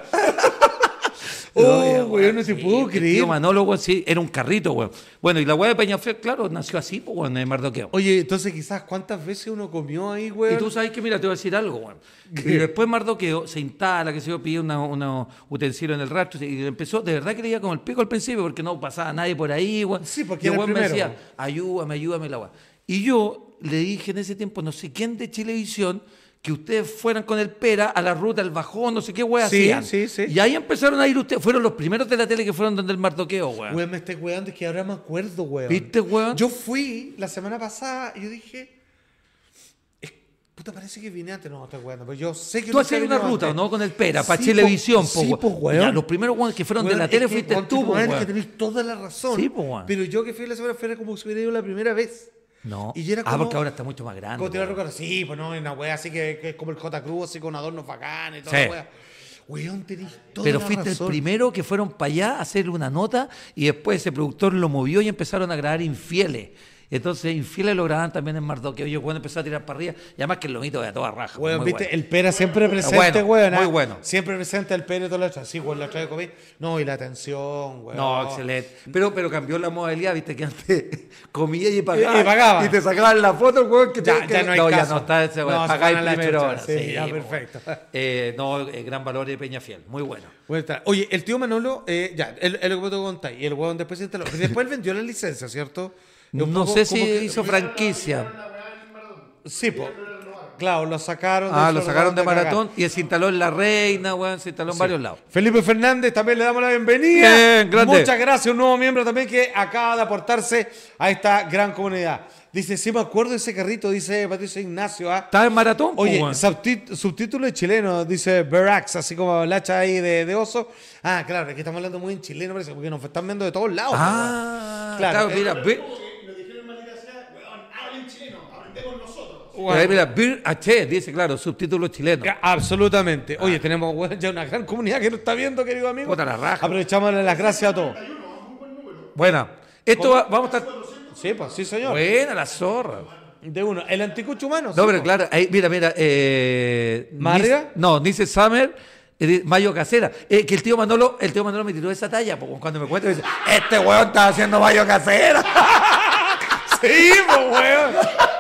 S2: No,
S1: Oh, weón, no se
S2: sí,
S1: pudo
S2: el
S1: creer.
S2: tío Manolo, weón, sí, era un carrito, weón. Bueno, y la weá de Peñafiel, claro, nació así, pues, weón, en Mardoqueo.
S1: Oye, entonces quizás cuántas veces uno comió ahí, weón.
S2: Y tú sabes que, mira, te voy a decir algo, weón. Y después Mardoqueo se instala, que se yo, pide una, una utensilio en el rastro y empezó, de verdad que le iba como el pico al principio porque no pasaba nadie por ahí, weón.
S1: Sí, porque
S2: y el
S1: era el
S2: weón me
S1: primero,
S2: decía, ayúdame, ayúdame, la weá. Y yo le dije en ese tiempo, no sé quién de Chilevisión, que ustedes fueran con el Pera a la ruta, al bajón, no sé qué weá
S1: Sí,
S2: hacían.
S1: sí, sí.
S2: Y ahí empezaron a ir ustedes, fueron los primeros de la tele que fueron donde el Mardoqueo, weón.
S1: Weón, me estoy weando, es que ahora me acuerdo, weón.
S2: ¿Viste, weón?
S1: Yo fui la semana pasada y yo dije. es- Puta, parece que vine antes. No, me estoy weando. Pero yo sé que
S2: Tú
S1: no
S2: hacías
S1: sé
S2: una
S1: venido
S2: ruta,
S1: antes.
S2: ¿no? Con el Pera, para
S1: Sí,
S2: Chilevisión,
S1: po- sí, po, weón.
S2: Ya, los primeros weones que fueron
S1: Weón,
S2: de la tele
S1: es que,
S2: fuiste
S1: conche
S2: tú,
S1: tu
S2: po,
S1: madre,
S2: weón.
S1: que tenéis toda la razón.
S2: Sí, po, weón.
S1: Pero yo que fui la semana fuera como si hubiera ido la primera vez.
S2: No.
S1: Y yo era
S2: Ah,
S1: como-
S2: porque ahora está mucho más grande.
S1: Como tirar
S2: weón.
S1: roca, sí, pues no, en una wea así que, que es como el J. Cruz, así con adornos bacanes y toda
S2: Sí.
S1: la wea. Weón, tenéis toda
S2: Pero
S1: la
S2: fuiste
S1: razón.
S2: el primero que fueron para allá a hacer una nota y después ese productor lo movió y empezaron a grabar Infieles. Entonces, Infieles lo grababan también en Mardoqueo. Yo cuando empezó a tirar para arriba, y además que el lomito de a toda raja.
S1: Weón,
S2: muy
S1: viste,
S2: bueno.
S1: el Pera siempre presente,
S2: Bueno,
S1: weón.
S2: muy
S1: ¿ah?
S2: bueno.
S1: Siempre presente el Pera y todo lo otro. Sí, weón, la otra vez comí. No, y la atención, weón.
S2: No, excelente. Pero, pero cambió la modalidad, viste, que antes comía y pagaba.
S1: Y- y pagaba.
S3: Y te sacaban la foto, weón, que
S1: Ya,
S3: te-
S1: ya
S3: que-
S1: no hay
S2: no, ya
S1: caso.
S2: no está ese, weón.
S1: No, se
S2: Pagáis
S1: van a la
S2: primero
S1: chucha,
S2: hora.
S1: sí, ya,
S2: pues,
S1: perfecto.
S2: weón. Eh, no, eh, gran valor de Peñafiel. Muy bueno.
S1: Bueno, está. Oye, el tío Manolo, eh, ya, es es lo que te contáis. Y el weón después se instaló. Después él vendió la licencia, ¿cierto? Es un
S2: No
S1: poco
S2: sé si
S1: como que-
S2: hizo franquicia.
S1: Sí, po. Claro, lo sacaron.
S2: Ah,
S1: de
S2: lo
S1: su
S2: sacaron de
S1: cagar.
S2: maratón y se instaló en La Reina, weón, se instaló en varios lados.
S1: Felipe Fernández, también le damos la bienvenida.
S2: Bien, grande.
S1: Muchas gracias, un nuevo miembro también que acaba de aportarse a esta gran comunidad. Dice, sí me acuerdo de ese carrito, dice Patricio Ignacio. ¿ah?
S2: ¿Estaba en maratón? po,
S1: Oye,
S2: weón?
S1: subtit- subtítulo en chileno, dice Berax, así como la hacha ahí de, de oso. Ah, claro, es que estamos hablando muy en chileno, parece, porque nos están viendo de todos lados.
S2: Ah,
S1: Claro,
S2: claro,
S1: eh,
S2: mira, ve-
S4: Nos dijeron maldita sea, weón, hablen chileno, aprendemos nosotros.
S1: Bueno.
S2: ahí mira, Bir H, dice, claro, subtítulos chilenos.
S1: Ya, absolutamente. Oye, tenemos bueno, ya una gran comunidad que nos está viendo, querido amigo.
S2: Puta la raja.
S1: Aprovechamos las gracias a todos.
S2: Buena. Esto va- vamos a estar...
S1: Sí, pues sí, señor.
S2: Buena la zorra.
S1: De uno. El anticucho humano.
S2: No,
S1: sí,
S2: pero
S1: pues.
S2: claro, ahí, mira, mira. Eh,
S1: ¿Marga?
S2: Nice- no, Nice Summer, eh, Mayo Casera. Eh, que el tío Manolo, el tío Manolo me tiró esa talla, porque cuando me cuenta, me dice, este weón está haciendo Mayo Casera.
S1: Sí, pues, weón.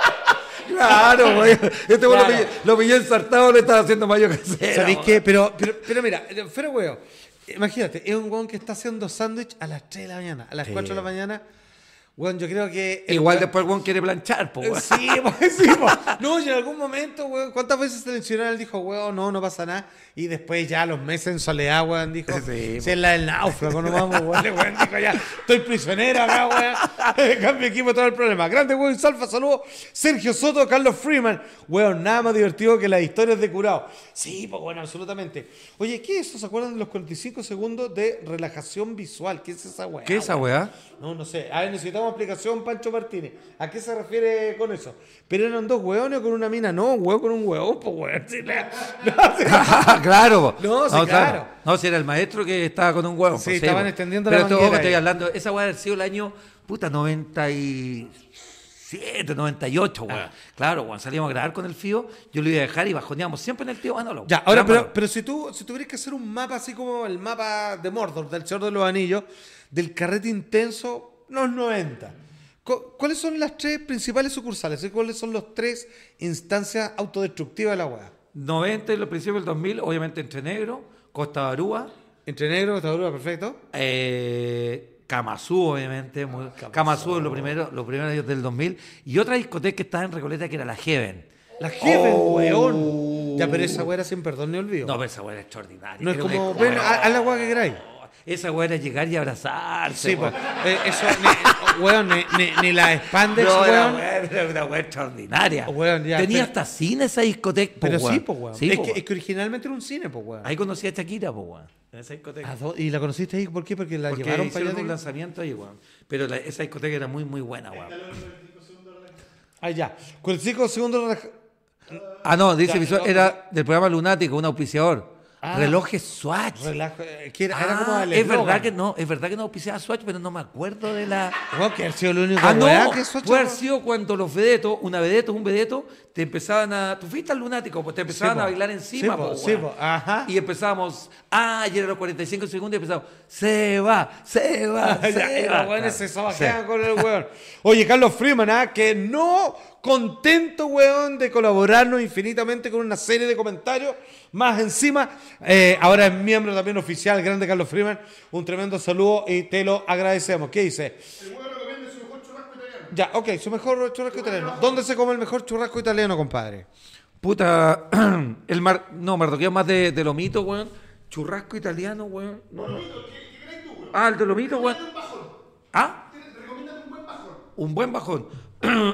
S2: Claro, weón. Este weón
S1: Claro.
S2: lo, pillé, lo pillé ensartado, le estaba haciendo Mayo Casera.
S1: ¿Sabéis
S2: weón.
S1: qué? Pero, pero, pero mira, fuera weón. Imagínate, es un weón que está haciendo sándwich a las tres de la mañana, a las cuatro de la mañana. Weón, yo creo que. el
S2: Igual
S1: weón-
S2: después el weón quiere planchar, po, weón.
S1: Sí, pues, sí, pues. No, y en algún momento, weón, ¿cuántas veces se mencionó? Él dijo, weón, no, no pasa nada. Y después ya los meses en soledad, weón, dijo,
S2: Sí,
S1: si es la del náufrago, no vamos, weón. El weón dijo, ya, estoy prisionera acá, weón. Cambio equipo, todo el problema. Grande, weón, Salfa, saludos. Sergio Soto, Carlos Freeman. Weón, nada más divertido que las historias de curado. Sí, pues, bueno, absolutamente. Oye, ¿qué es eso? ¿Se acuerdan de los cuarenta y cinco segundos de relajación visual? ¿Qué es esa weá?
S2: ¿Qué es esa weá?
S1: No, no sé. A ver, necesitamos explicación, Pancho Martínez. ¿A qué se refiere con eso? ¿Pero eran dos hueones con una mina? No, un huevo con un huevo, pues hueón. Sí, la- no, sí.
S2: Claro. po.
S1: No, sí, claro.
S2: No, si era el maestro que estaba con un huevo.
S1: Sí,
S2: pues,
S1: estaban
S2: po.
S1: extendiendo
S2: Pero
S1: la
S2: esto
S1: manguera
S2: que estoy
S1: ahí.
S2: hablando, esa weá ha sido el año, puta, noventa y siete, noventa y ocho, weón.
S1: Ah.
S2: Claro, weón, salíamos a grabar con el Fío, yo lo iba a dejar y bajoneábamos siempre en el tío Manolo.
S1: Ya, ahora,
S2: Gran
S1: pero,
S2: valor.
S1: pero si tú si tuvieras que hacer un mapa así como el mapa de Mordor, del Señor de los Anillos, del carrete intenso, los noventa, cu- ¿cuáles son las tres principales sucursales? ¿Cuáles son las tres instancias autodestructivas de la weá?
S2: noventa y los principios del dos mil, obviamente Entre Negro, Costa Barúa,
S1: Entre negro, Costa perfecto.
S2: eh, Kamazú, obviamente. muy- Kamazú es lo primero, los primeros años del dos mil. Y otra discoteca que estaba en Recoleta que era la Heaven.
S1: La Heaven,
S2: Oh.
S1: weón. Ya, pero esa weá era sin perdón ni olvido.
S2: No, pero esa weá era extraordinaria.
S1: No es
S2: Era una-
S1: como, ven, haz haz la weá que queráis.
S2: Esa weá era llegar y abrazarse.
S1: Sí,
S2: weón.
S1: pues, eh, eso, ne- weón, ni, ni, ni la Spandex,
S2: No, era,
S1: weón.
S2: weón, era una weá extraordinaria.
S1: Weón, ya,
S2: Tenía
S1: pero-
S2: hasta cine esa discoteca. po,
S1: Pero sí,
S2: weón.
S1: pues, weón.
S2: Sí,
S1: es,
S2: po,
S1: que,
S2: weón.
S1: es que originalmente era un cine, pues, weón.
S2: Ahí conocí a Shakira, pues, weón. En esa discoteca.
S1: ¿A dó- ¿Y la conociste ahí? ¿Por qué? Porque la
S2: Porque
S1: llevaron para
S2: hicieron
S1: allá.
S2: un
S1: de-
S2: lanzamiento ahí, weón. Pero la- esa discoteca era muy, muy buena, weón.
S1: Ah, ya. cuarenta y cinco segundos.
S2: Ah, no, dice
S1: Ya,
S2: visual,
S1: no,
S2: era del programa Lunático, un auspiciador.
S1: Ah.
S2: Relojes Swatch.
S1: Relajo, eh, que era, era
S2: Ah,
S1: como el
S2: es
S1: eslogan.
S2: verdad que no, es verdad que no auspiciaba Swatch, pero no me acuerdo de la.
S1: Weón, que ha sido lo único
S2: Ah, no,
S1: weá que Swatch-
S2: puede haber sido cuando los vedetos, una vedeto, un vedeto, te empezaban a. Tú fuiste al lunático, pues te empezaban
S1: Sí, po.
S2: a bailar encima,
S1: Sí, po,
S2: po,
S1: sí,
S2: weón.
S1: po, ajá.
S2: Y empezábamos, ah, y eran los cuarenta y cinco segundos y empezamos, se va, se va, se
S1: Ya, y
S2: va.
S1: los weones
S2: Claro.
S1: se sabajean
S2: Sí.
S1: con el weón. Oye, Carlos Freeman, ¿ah? Que no contento, weón, de colaborarnos infinitamente con una serie de comentarios. Más encima, eh, ahora es miembro también oficial, grande Carlos Freeman. Un tremendo saludo y te lo agradecemos. ¿Qué dice?
S4: El huevo recomienda su mejor churrasco italiano.
S1: Ya, ok, su mejor churrasco italiano. ¿Dónde se come el mejor churrasco italiano, compadre?
S2: Puta, el mar, no, mardoqueo más de, de lomito, weón. Churrasco italiano, weón. No, no.
S4: ¿Qué, qué crees tú, weón?
S2: Ah, el de lomito, weón.
S4: Un bajón.
S2: Ah,
S4: Te- Recomiéndate un buen bajón.
S2: un buen bajón.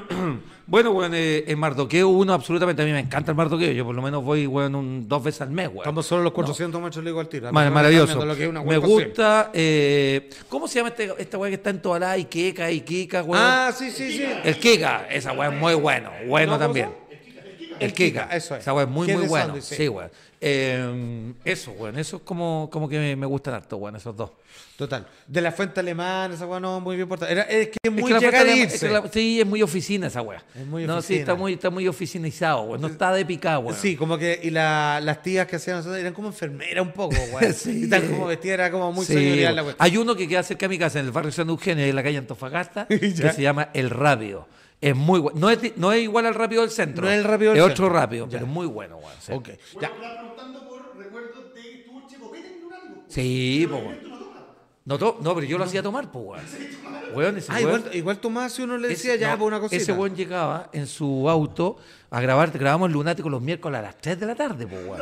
S2: Bueno, weón, eh, el mardoqueo uno absolutamente, a mí me encanta el mardoqueo. Yo por lo menos voy, weón, un, dos veces al mes, weón.
S1: Estamos solo los cuatrocientos metros, le digo al tiro.
S2: Mar- maravilloso.
S1: Lo que es una
S2: Me
S1: hueá posible.
S2: gusta, eh, ¿cómo se llama este, esta weá que está en toda la Iqueca, Iquica, weón?
S1: Ah, sí, sí, sí.
S2: El Kika, esa weá es muy bueno, bueno
S1: ¿No, cómo
S2: también.
S1: se
S2: El Kika,
S1: eso es.
S2: esa weá es muy,
S1: Que es
S2: muy
S1: de
S2: bueno.
S1: sándwich, sí.
S2: Sí, weón. Eh, eso, weón, eso es como, como que me, me gustan harto, weón, esos dos.
S1: Total. De la fuente alemana, esa weá no muy bien portada. Era, es que es
S2: Es
S1: muy
S2: que la
S1: llegar
S2: falta
S1: y
S2: de-
S1: irse.
S2: es que la- sí, es muy oficina esa weá.
S1: Es muy
S2: No, sí,
S1: oficina.
S2: está muy, está muy oficinizado, weón. No está de picado, weón.
S1: Sí, como que, y la, las tías que hacían nosotros eran como enfermeras un poco, güey.
S2: Sí.
S1: Y tal como vestida era como muy
S2: Sí,
S1: señorial la
S2: weón.
S1: güey.
S2: Hay uno que queda cerca de mi casa, en el barrio San Eugenio, en la calle Antofagasta, que
S1: Ya.
S2: se llama El Rápido. Es muy bueno. No es, di- no es igual al Rápido del Centro.
S1: No es el Rápido del
S2: Es
S1: Centro.
S2: otro Rápido,
S1: Ya.
S2: pero es muy bueno, weón. Sí,
S1: Ok,
S4: Bueno,
S1: ya.
S4: estás preguntando por recuerdos de que estuvo Checo Pérez en Lunático.
S2: sí
S4: Pero
S2: po, weón.
S4: esto no toma.
S2: No, to- no, pero yo lo hacía tomar, pues, weón. Weón, ese
S1: Ah,
S2: weón-
S1: igual, igual Tomás, si uno le decía
S2: ese-
S1: ya
S2: no,
S1: por una cosita.
S2: Ese weón llegaba en su auto a grabar, grabamos el Lunático los miércoles a las tres de la tarde, pues, weón.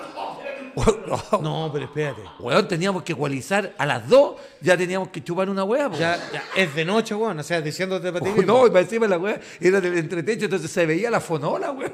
S2: Weón,
S1: No, pero espérate.
S2: weón, teníamos que ecualizar a las dos, ya teníamos que chupar una weá, pues.
S1: Ya, ya, es de noche, weón. O sea, diciéndote para ti
S2: Oh,
S1: mismo.
S2: no, y para encima la weá era del entretecho, entonces se veía la fonola, weón.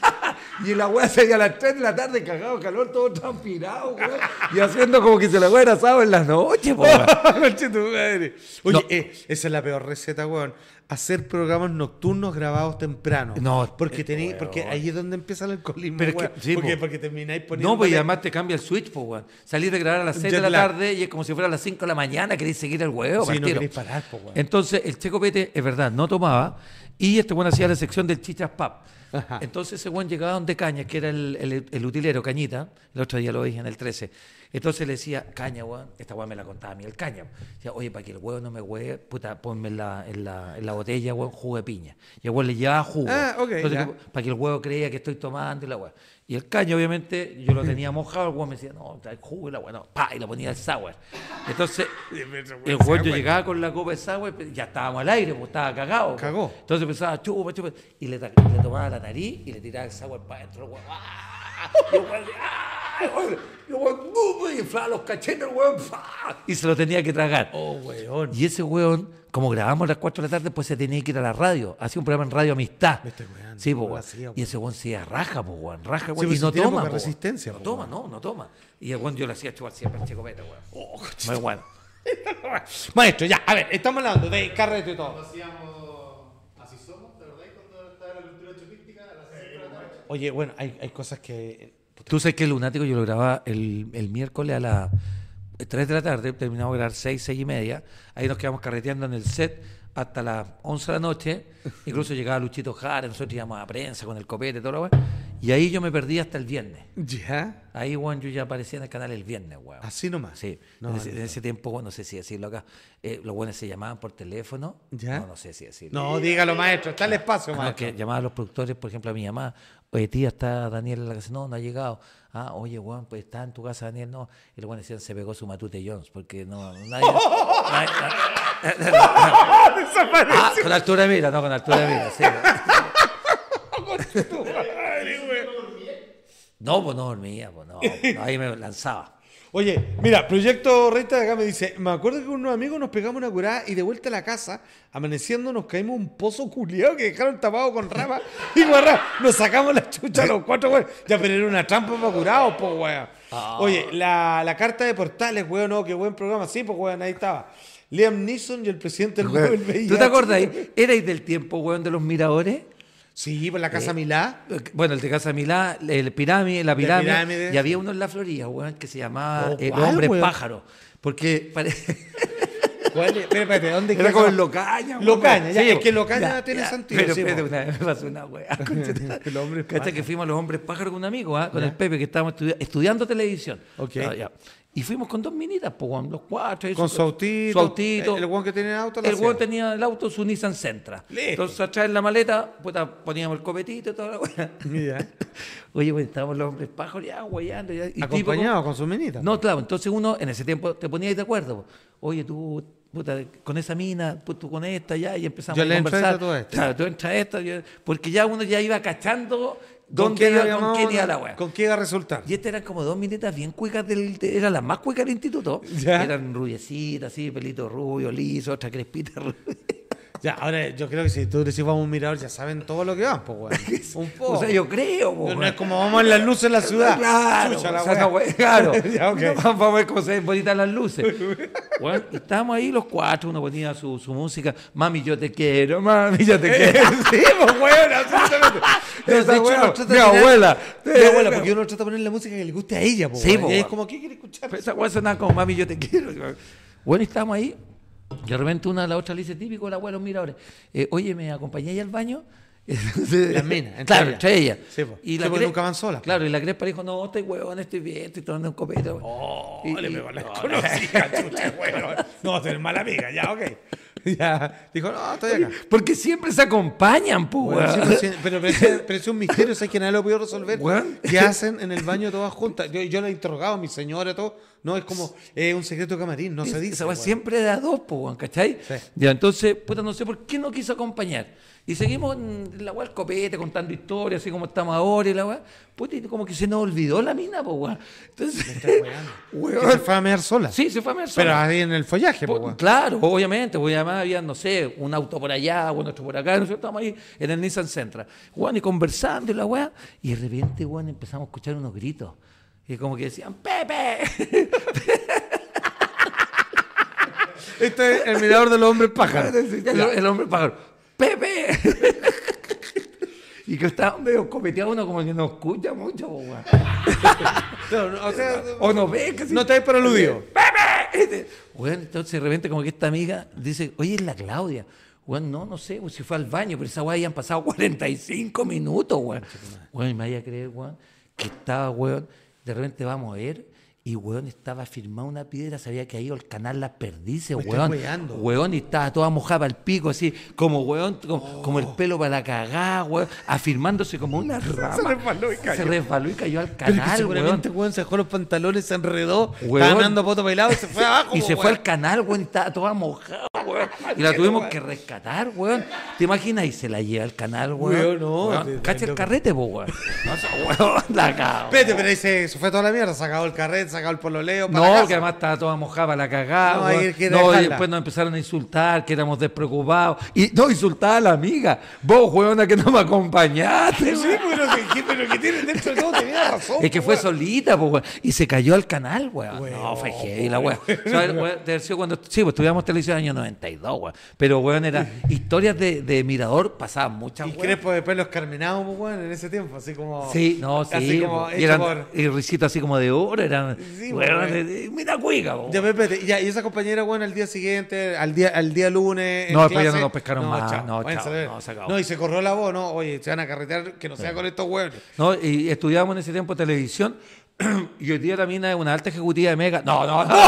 S2: Y la weá se veía a las tres de la tarde, cagado de calor, todo transpirado, weón. Y haciendo como que se la weá era sábado en las noches, po, weón.
S1: Conche tu madre. Oye,
S2: No.
S1: eh, esa es la peor receta, weón. Hacer programas nocturnos grabados temprano.
S2: No,
S1: porque
S2: eh,
S1: tení,
S2: weón.
S1: porque ahí es donde empieza el alcoholismo,
S2: Pero es que-
S1: weón.
S2: sí,
S1: porque,
S2: po.
S1: porque termináis poniendo.
S2: No, pues y además te cambia el switch, pues, weón. Salís de grabar a las seis de
S1: Jet
S2: la
S1: lag.
S2: tarde y es como si fuera a las cinco de la mañana, queréis seguir el huevo,
S1: Sí, no
S2: partiro.
S1: queréis parar, po, weón.
S2: Entonces, el Checo Pete, es verdad, no tomaba, y este weón hacía la sección del Chichas Pub.
S1: Ajá.
S2: Entonces ese weón llegaba donde Caña, que era el, el, el utilero, Cañita, el otro día lo dije en el trece. Entonces le decía, Caña, weón, esta weón me la contaba a mí, el Caña. Decía, oye, para que el huevo no me hueve, puta, ponme en la, en la, en la botella, weón, jugo de piña. Y el weón le llevaba jugo.
S1: Ah, ok,
S2: Entonces,
S1: ya.
S2: que- para que el huevo creía que estoy tomando y la weón. Y el Caña, obviamente, yo lo tenía mojado, el weón me decía, no, trae jugo y la weón, no, pa, y lo ponía el sour. Entonces, el weón, yo llegaba con la copa de sour, pero ya estábamos al aire, pues estaba cagado. pues.
S1: Cagó.
S2: Entonces empezaba, chupa, chupa, y le, ta- le tomaba la nariz y le tiraba el sour para adentro, el weón. ¡Ah! Y el weón, ¡ah! Y el weón, ¡bum! Y inflaba los cachetes, el weón, ¡pa! Y se lo tenía que tragar.
S1: Oh, weón.
S2: Y ese weón, como grabamos a las cuatro de la tarde, pues se tenía que ir a la radio. Hacía un programa en Radio Amistad.
S1: Me estoy weando,
S2: Sí,
S1: no
S2: pues,
S1: lo
S2: weón.
S1: hacía, weón.
S2: Y ese weón se iba raja, pues, weón. Raja,
S1: Sí,
S2: weón.
S1: pues,
S2: y no
S1: si tiene
S2: toma,
S1: poca
S2: po, weón.
S1: resistencia,
S2: No
S1: po,
S2: toma,
S1: weón.
S2: no, no toma. Y el weón yo le hacía chupar siempre el Checo Pete, weón.
S1: Oh,
S2: Muy bueno.
S1: Maestro, ya, a ver, estamos hablando de carrete y todo.
S4: Cuando hacíamos Así Somos, ¿te acordás? Cuando estaba la cultura chupística a las seis de la tarde.
S1: Oye, bueno, hay, hay cosas que.
S2: Tú sabes que el Lunático yo lo grababa el, el miércoles a las tres de la tarde, terminamos de grabar seis, seis y media. Ahí nos quedamos carreteando en el set hasta las once de la noche. Incluso llegaba Luchito Jara, nosotros íbamos a prensa con el copete, todo lo weón. Y ahí yo me perdí hasta el viernes.
S1: Ya.
S2: Ahí, weón, yo ya aparecía en el canal el viernes, weón.
S1: Así nomás.
S2: Sí,
S1: No,
S2: en, ese,
S1: listo.
S2: en ese tiempo, bueno, no sé si decirlo acá, eh, los buenos se llamaban por teléfono.
S1: ¿Ya?
S2: No, no sé si decirlo.
S1: No, dígalo, maestro. Está el espacio,
S2: No,
S1: maestro.
S2: que llamaban a los productores, por ejemplo, a mi mamá. Oye, tía, está Daniel en la casa. No, no ha llegado. Ah, oye, weón, pues está en tu casa Daniel. No. Y los buenos decían, se pegó su Matute Jones, porque no, nadie... nadie- ah, con altura de mira, no, con altura de mira, sí. No, pues no dormía, pues no, no, ahí me lanzaba.
S1: Oye, mira, Proyecto Renta de acá me dice, me acuerdo que con unos amigos nos pegamos una curada y de vuelta a la casa, amaneciendo nos caímos en un pozo culiado que dejaron tapado con rama y guarra, nos sacamos la chucha a los cuatro, weón. Ya, pero era una trampa para curados, pues, weón. Oye, la, la carta de portales, weón, no, qué buen programa, sí, pues, weón, ahí estaba. Liam Neeson y el presidente del
S2: Weón,
S1: V I H.
S2: ¿tú te acordás? ¿Erais del tiempo, weón, de los miradores?
S1: Sí, por la Casa Milá.
S2: Bueno, el de Casa Milá, el pirámide, la pirámide,
S1: pirámide.
S2: y había uno en la Florida, weón, que se llamaba
S1: Oh,
S2: eh,
S1: ¿cuál,
S2: Los Hombres
S1: weón?
S2: Pájaros. Porque pare-
S1: ¿Cuál es? Espérate, espérate, ¿dónde
S2: era
S1: queda
S2: como
S1: esa-
S2: en Locaña. weón.
S1: Locaña, ya,
S2: Sí,
S1: es que
S2: weón.
S1: Locaña
S2: Ya,
S1: tiene
S2: ya.
S1: sentido,
S2: Pero
S1: sí,
S2: espérate,
S1: weón.
S2: una vez me pasó una weá.
S1: El hombre
S2: ¿Cachai?
S1: pájaro.
S2: Que fuimos los Hombres Pájaros con un amigo, ¿ah? Con el Pepe, que estábamos estudi- estudiando televisión.
S1: Ok.
S2: Ya, ya. Y fuimos con dos minitas, pues, weón, los cuatro. ahí
S1: Con
S2: su-
S1: su autito.
S2: Su autito.
S1: El weón que tiene auto. la
S2: El
S1: hacía.
S2: weón tenía el auto, su Nissan Sentra.
S1: Listo.
S2: Entonces, atrás en la maleta, puta, poníamos el copetito y toda la weá.
S1: Ya.
S2: Oye, bueno, estábamos los hombres pájaros ya, guayando. Ya, y
S1: Acompañado
S2: tipo-
S1: con su minita.
S2: No, claro, entonces uno en ese tiempo te ponías de acuerdo. Po. Oye, tú, puta, con esa mina, pues tú con esta, ya, y empezamos
S1: Yo
S2: a
S1: le entro a
S2: conversar.
S1: esta, tú a esta.
S2: Claro, tú entras a esta, yo- porque ya uno ya iba cachando
S1: ¿Con
S2: dónde
S1: quién
S2: iba,
S1: le
S2: con
S1: llamamos?
S2: quién iba la weá.
S1: ¿Con qué iba a resultar?
S2: Y estas eran como dos minitas bien cuicas del, de- eran las más cuicas del instituto.
S1: Ya.
S2: Eran rubiecitas, así, pelito rubio, liso, otra crespita rubia.
S1: Ya, ahora yo creo que si tú decís vamos a un mirador, ya saben todo lo que van, pues, weón. Un poco.
S2: O sea, yo creo, po,
S1: No, no
S2: weón.
S1: es como vamos en las luces en la ciudad.
S2: Claro,
S1: Chucha la
S2: o sea,
S1: weá.
S2: no, we- claro.
S1: Ya, ok.
S2: Vamos a ver cómo se ven bonitas las luces. Bueno, y estábamos ahí los cuatro, uno ponía su, su música, mami yo te quiero, mami yo te quiero.
S1: Sí, pues, weón, absolutamente.
S2: Esa
S1: De hecho,
S2: weá,
S1: uno trata
S2: mi
S1: de mirar-
S2: abuela.
S1: Mi abuela, porque uno trata de poner la música que le guste a ella, pues.
S2: Sí, po,
S1: Y es
S2: weón.
S1: como, ¿qué quiere escuchar?
S2: Pero esa weá sonaba como mami yo te quiero. Bueno, y estábamos ahí. Y de repente una a la otra le dice, típico el abuelo, mira ahora, eh, oye, ¿me acompañáis al baño?
S1: Las minas, entre
S2: Claro,
S1: ellas.
S2: entre ellas.
S1: Sí, po.
S2: Y
S1: Sí,
S2: la
S1: porque
S2: cre-
S1: nunca van solas, po.
S2: Claro, y la Crespa dijo, no, estoy huevón, estoy bien, estoy tomando un copete.
S1: Oh,
S2: Y-
S1: le
S2: y-
S1: pegó la
S2: no,
S1: desconocida, chucha, weón. No va a ser mala amiga, ya, ok. Ya, dijo, no, estoy acá.
S2: Porque siempre se acompañan, pues,
S1: Bueno,
S2: weón.
S1: sí, pues, sí, pero, pero, ese- pero ese es un misterio, ¿sabes que nadie lo pudo resolver?
S2: Weón.
S1: ¿Qué hacen en el baño todas juntas? Yo, yo la he interrogado a mi señora, todo. No, es como eh, un secreto camarín, no se dice.
S2: Esa weá
S1: weón.
S2: siempre de a dos, pues, weón, ¿cachai?
S1: Sí.
S2: Ya, entonces, puta, no sé por qué no quiso acompañar. Y seguimos en la weá del copete, contando historias, así como estamos ahora y la weá. Puta, y como que se nos olvidó la mina, pues, weón. Entonces,
S1: Que se fue a mear sola.
S2: sí, se fue a mear
S1: Pero
S2: sola.
S1: ahí en el follaje,
S2: Po-
S1: pues, weón.
S2: Claro, obviamente, porque además había, no sé, un auto por allá, un otro por acá, nosotros estábamos ahí en el Nissan Sentra, weón, y conversando y la weá, y de repente, weón, empezamos a escuchar unos gritos, y como que decían, ¡Pepe!
S1: Este es el mirador de los hombres pájaros.
S2: el, el hombre pájaro, ¡Pepe! Y que estaba medio copeteado uno como que no escucha mucho, po, weón.
S1: No, no, o sea,
S2: O no ve que sí.
S1: no te hay para aludido.
S2: Este, Bueno, entonces de repente como que esta amiga dice, oye, es la Claudia. Bueno, no, no sé, pues, si fue al baño, pero esa weá ya han pasado cuarenta y cinco minutos, weón. Weón, y me vaya a creer, weón, que estaba, weón, de repente vamos a ver, y weón estaba firmada una piedra, sabía que ahí el canal Las Perdices,
S1: Me estás
S2: weón.
S1: weyando.
S2: Weón, y estaba toda mojada al pico, así, como weón, como, como el pelo para la cagada, weón, afirmándose como una rama.
S1: Se resbaló y cayó.
S2: Se resbaló y cayó al
S1: Pero es que
S2: canal,
S1: seguramente,
S2: weón.
S1: weón, se dejó los pantalones, se enredó,
S2: Weón.
S1: estaba dando poto bailado y se fue abajo.
S2: Y
S1: po,
S2: se fue
S1: weón.
S2: al canal, weón, estaba toda mojada, weón. Y la tuvimos que rescatar, weón. ¿Te imaginas? Y se la lleva al canal, weón.
S1: Weón, no,
S2: Weón,
S1: te- te-
S2: cacha el
S1: loco.
S2: carrete, po, weón. No, esa weón, la cago.
S1: Espérate, pero ahí se, se fue toda la mierda, sacado el carrete, sacado el pololeo. Para
S2: No,
S1: la casa.
S2: que además estaba toda mojada la cagada.
S1: No,
S2: weón.
S1: hay que
S2: No, y
S1: dejarla.
S2: después nos empezaron a insultar, que éramos despreocupados. Y no, insultaba a la amiga. Vos, weona, que no me acompañaste.
S1: Sí,
S2: weón.
S1: pero que, pero que tiene dentro de todo, tenía razón.
S2: Es que
S1: po,
S2: fue
S1: weón.
S2: solita, pues, weón. Y se cayó al canal, weón.
S1: Weón,
S2: No, fue heavy la weón. ¿Sabes, weón? Te decía cuando, sí, pues estudiamos televisión en el año noventa y dos, weón. Pero, weón, era historias de, de Mirador, pasaban muchas,
S1: Y
S2: weón.
S1: crespo de pelos carminados, pues, weón, en ese tiempo, así como.
S2: Sí, no, sí.
S1: Así como
S2: po. y
S1: hecho
S2: eran
S1: por-
S2: y risitos así como de oro, eran.
S1: Sí,
S2: weón,
S1: weón.
S2: de- de- mira, cuica, po,
S1: Ya,
S2: weón.
S1: espérate, ya, y esa compañera, weón, al día siguiente, al día, al día lunes. en
S2: No, después ya
S1: clase,
S2: no nos pescaron más, no,
S1: váyanse
S2: chao,
S1: a ver.
S2: no, se acabó.
S1: No, y se corrió la voz, no, oye, se van a carretear, que no sea con estos weones.
S2: No, y estudiábamos en ese tiempo televisión. Y hoy día la mina es una alta ejecutiva de Mega. No, no, no.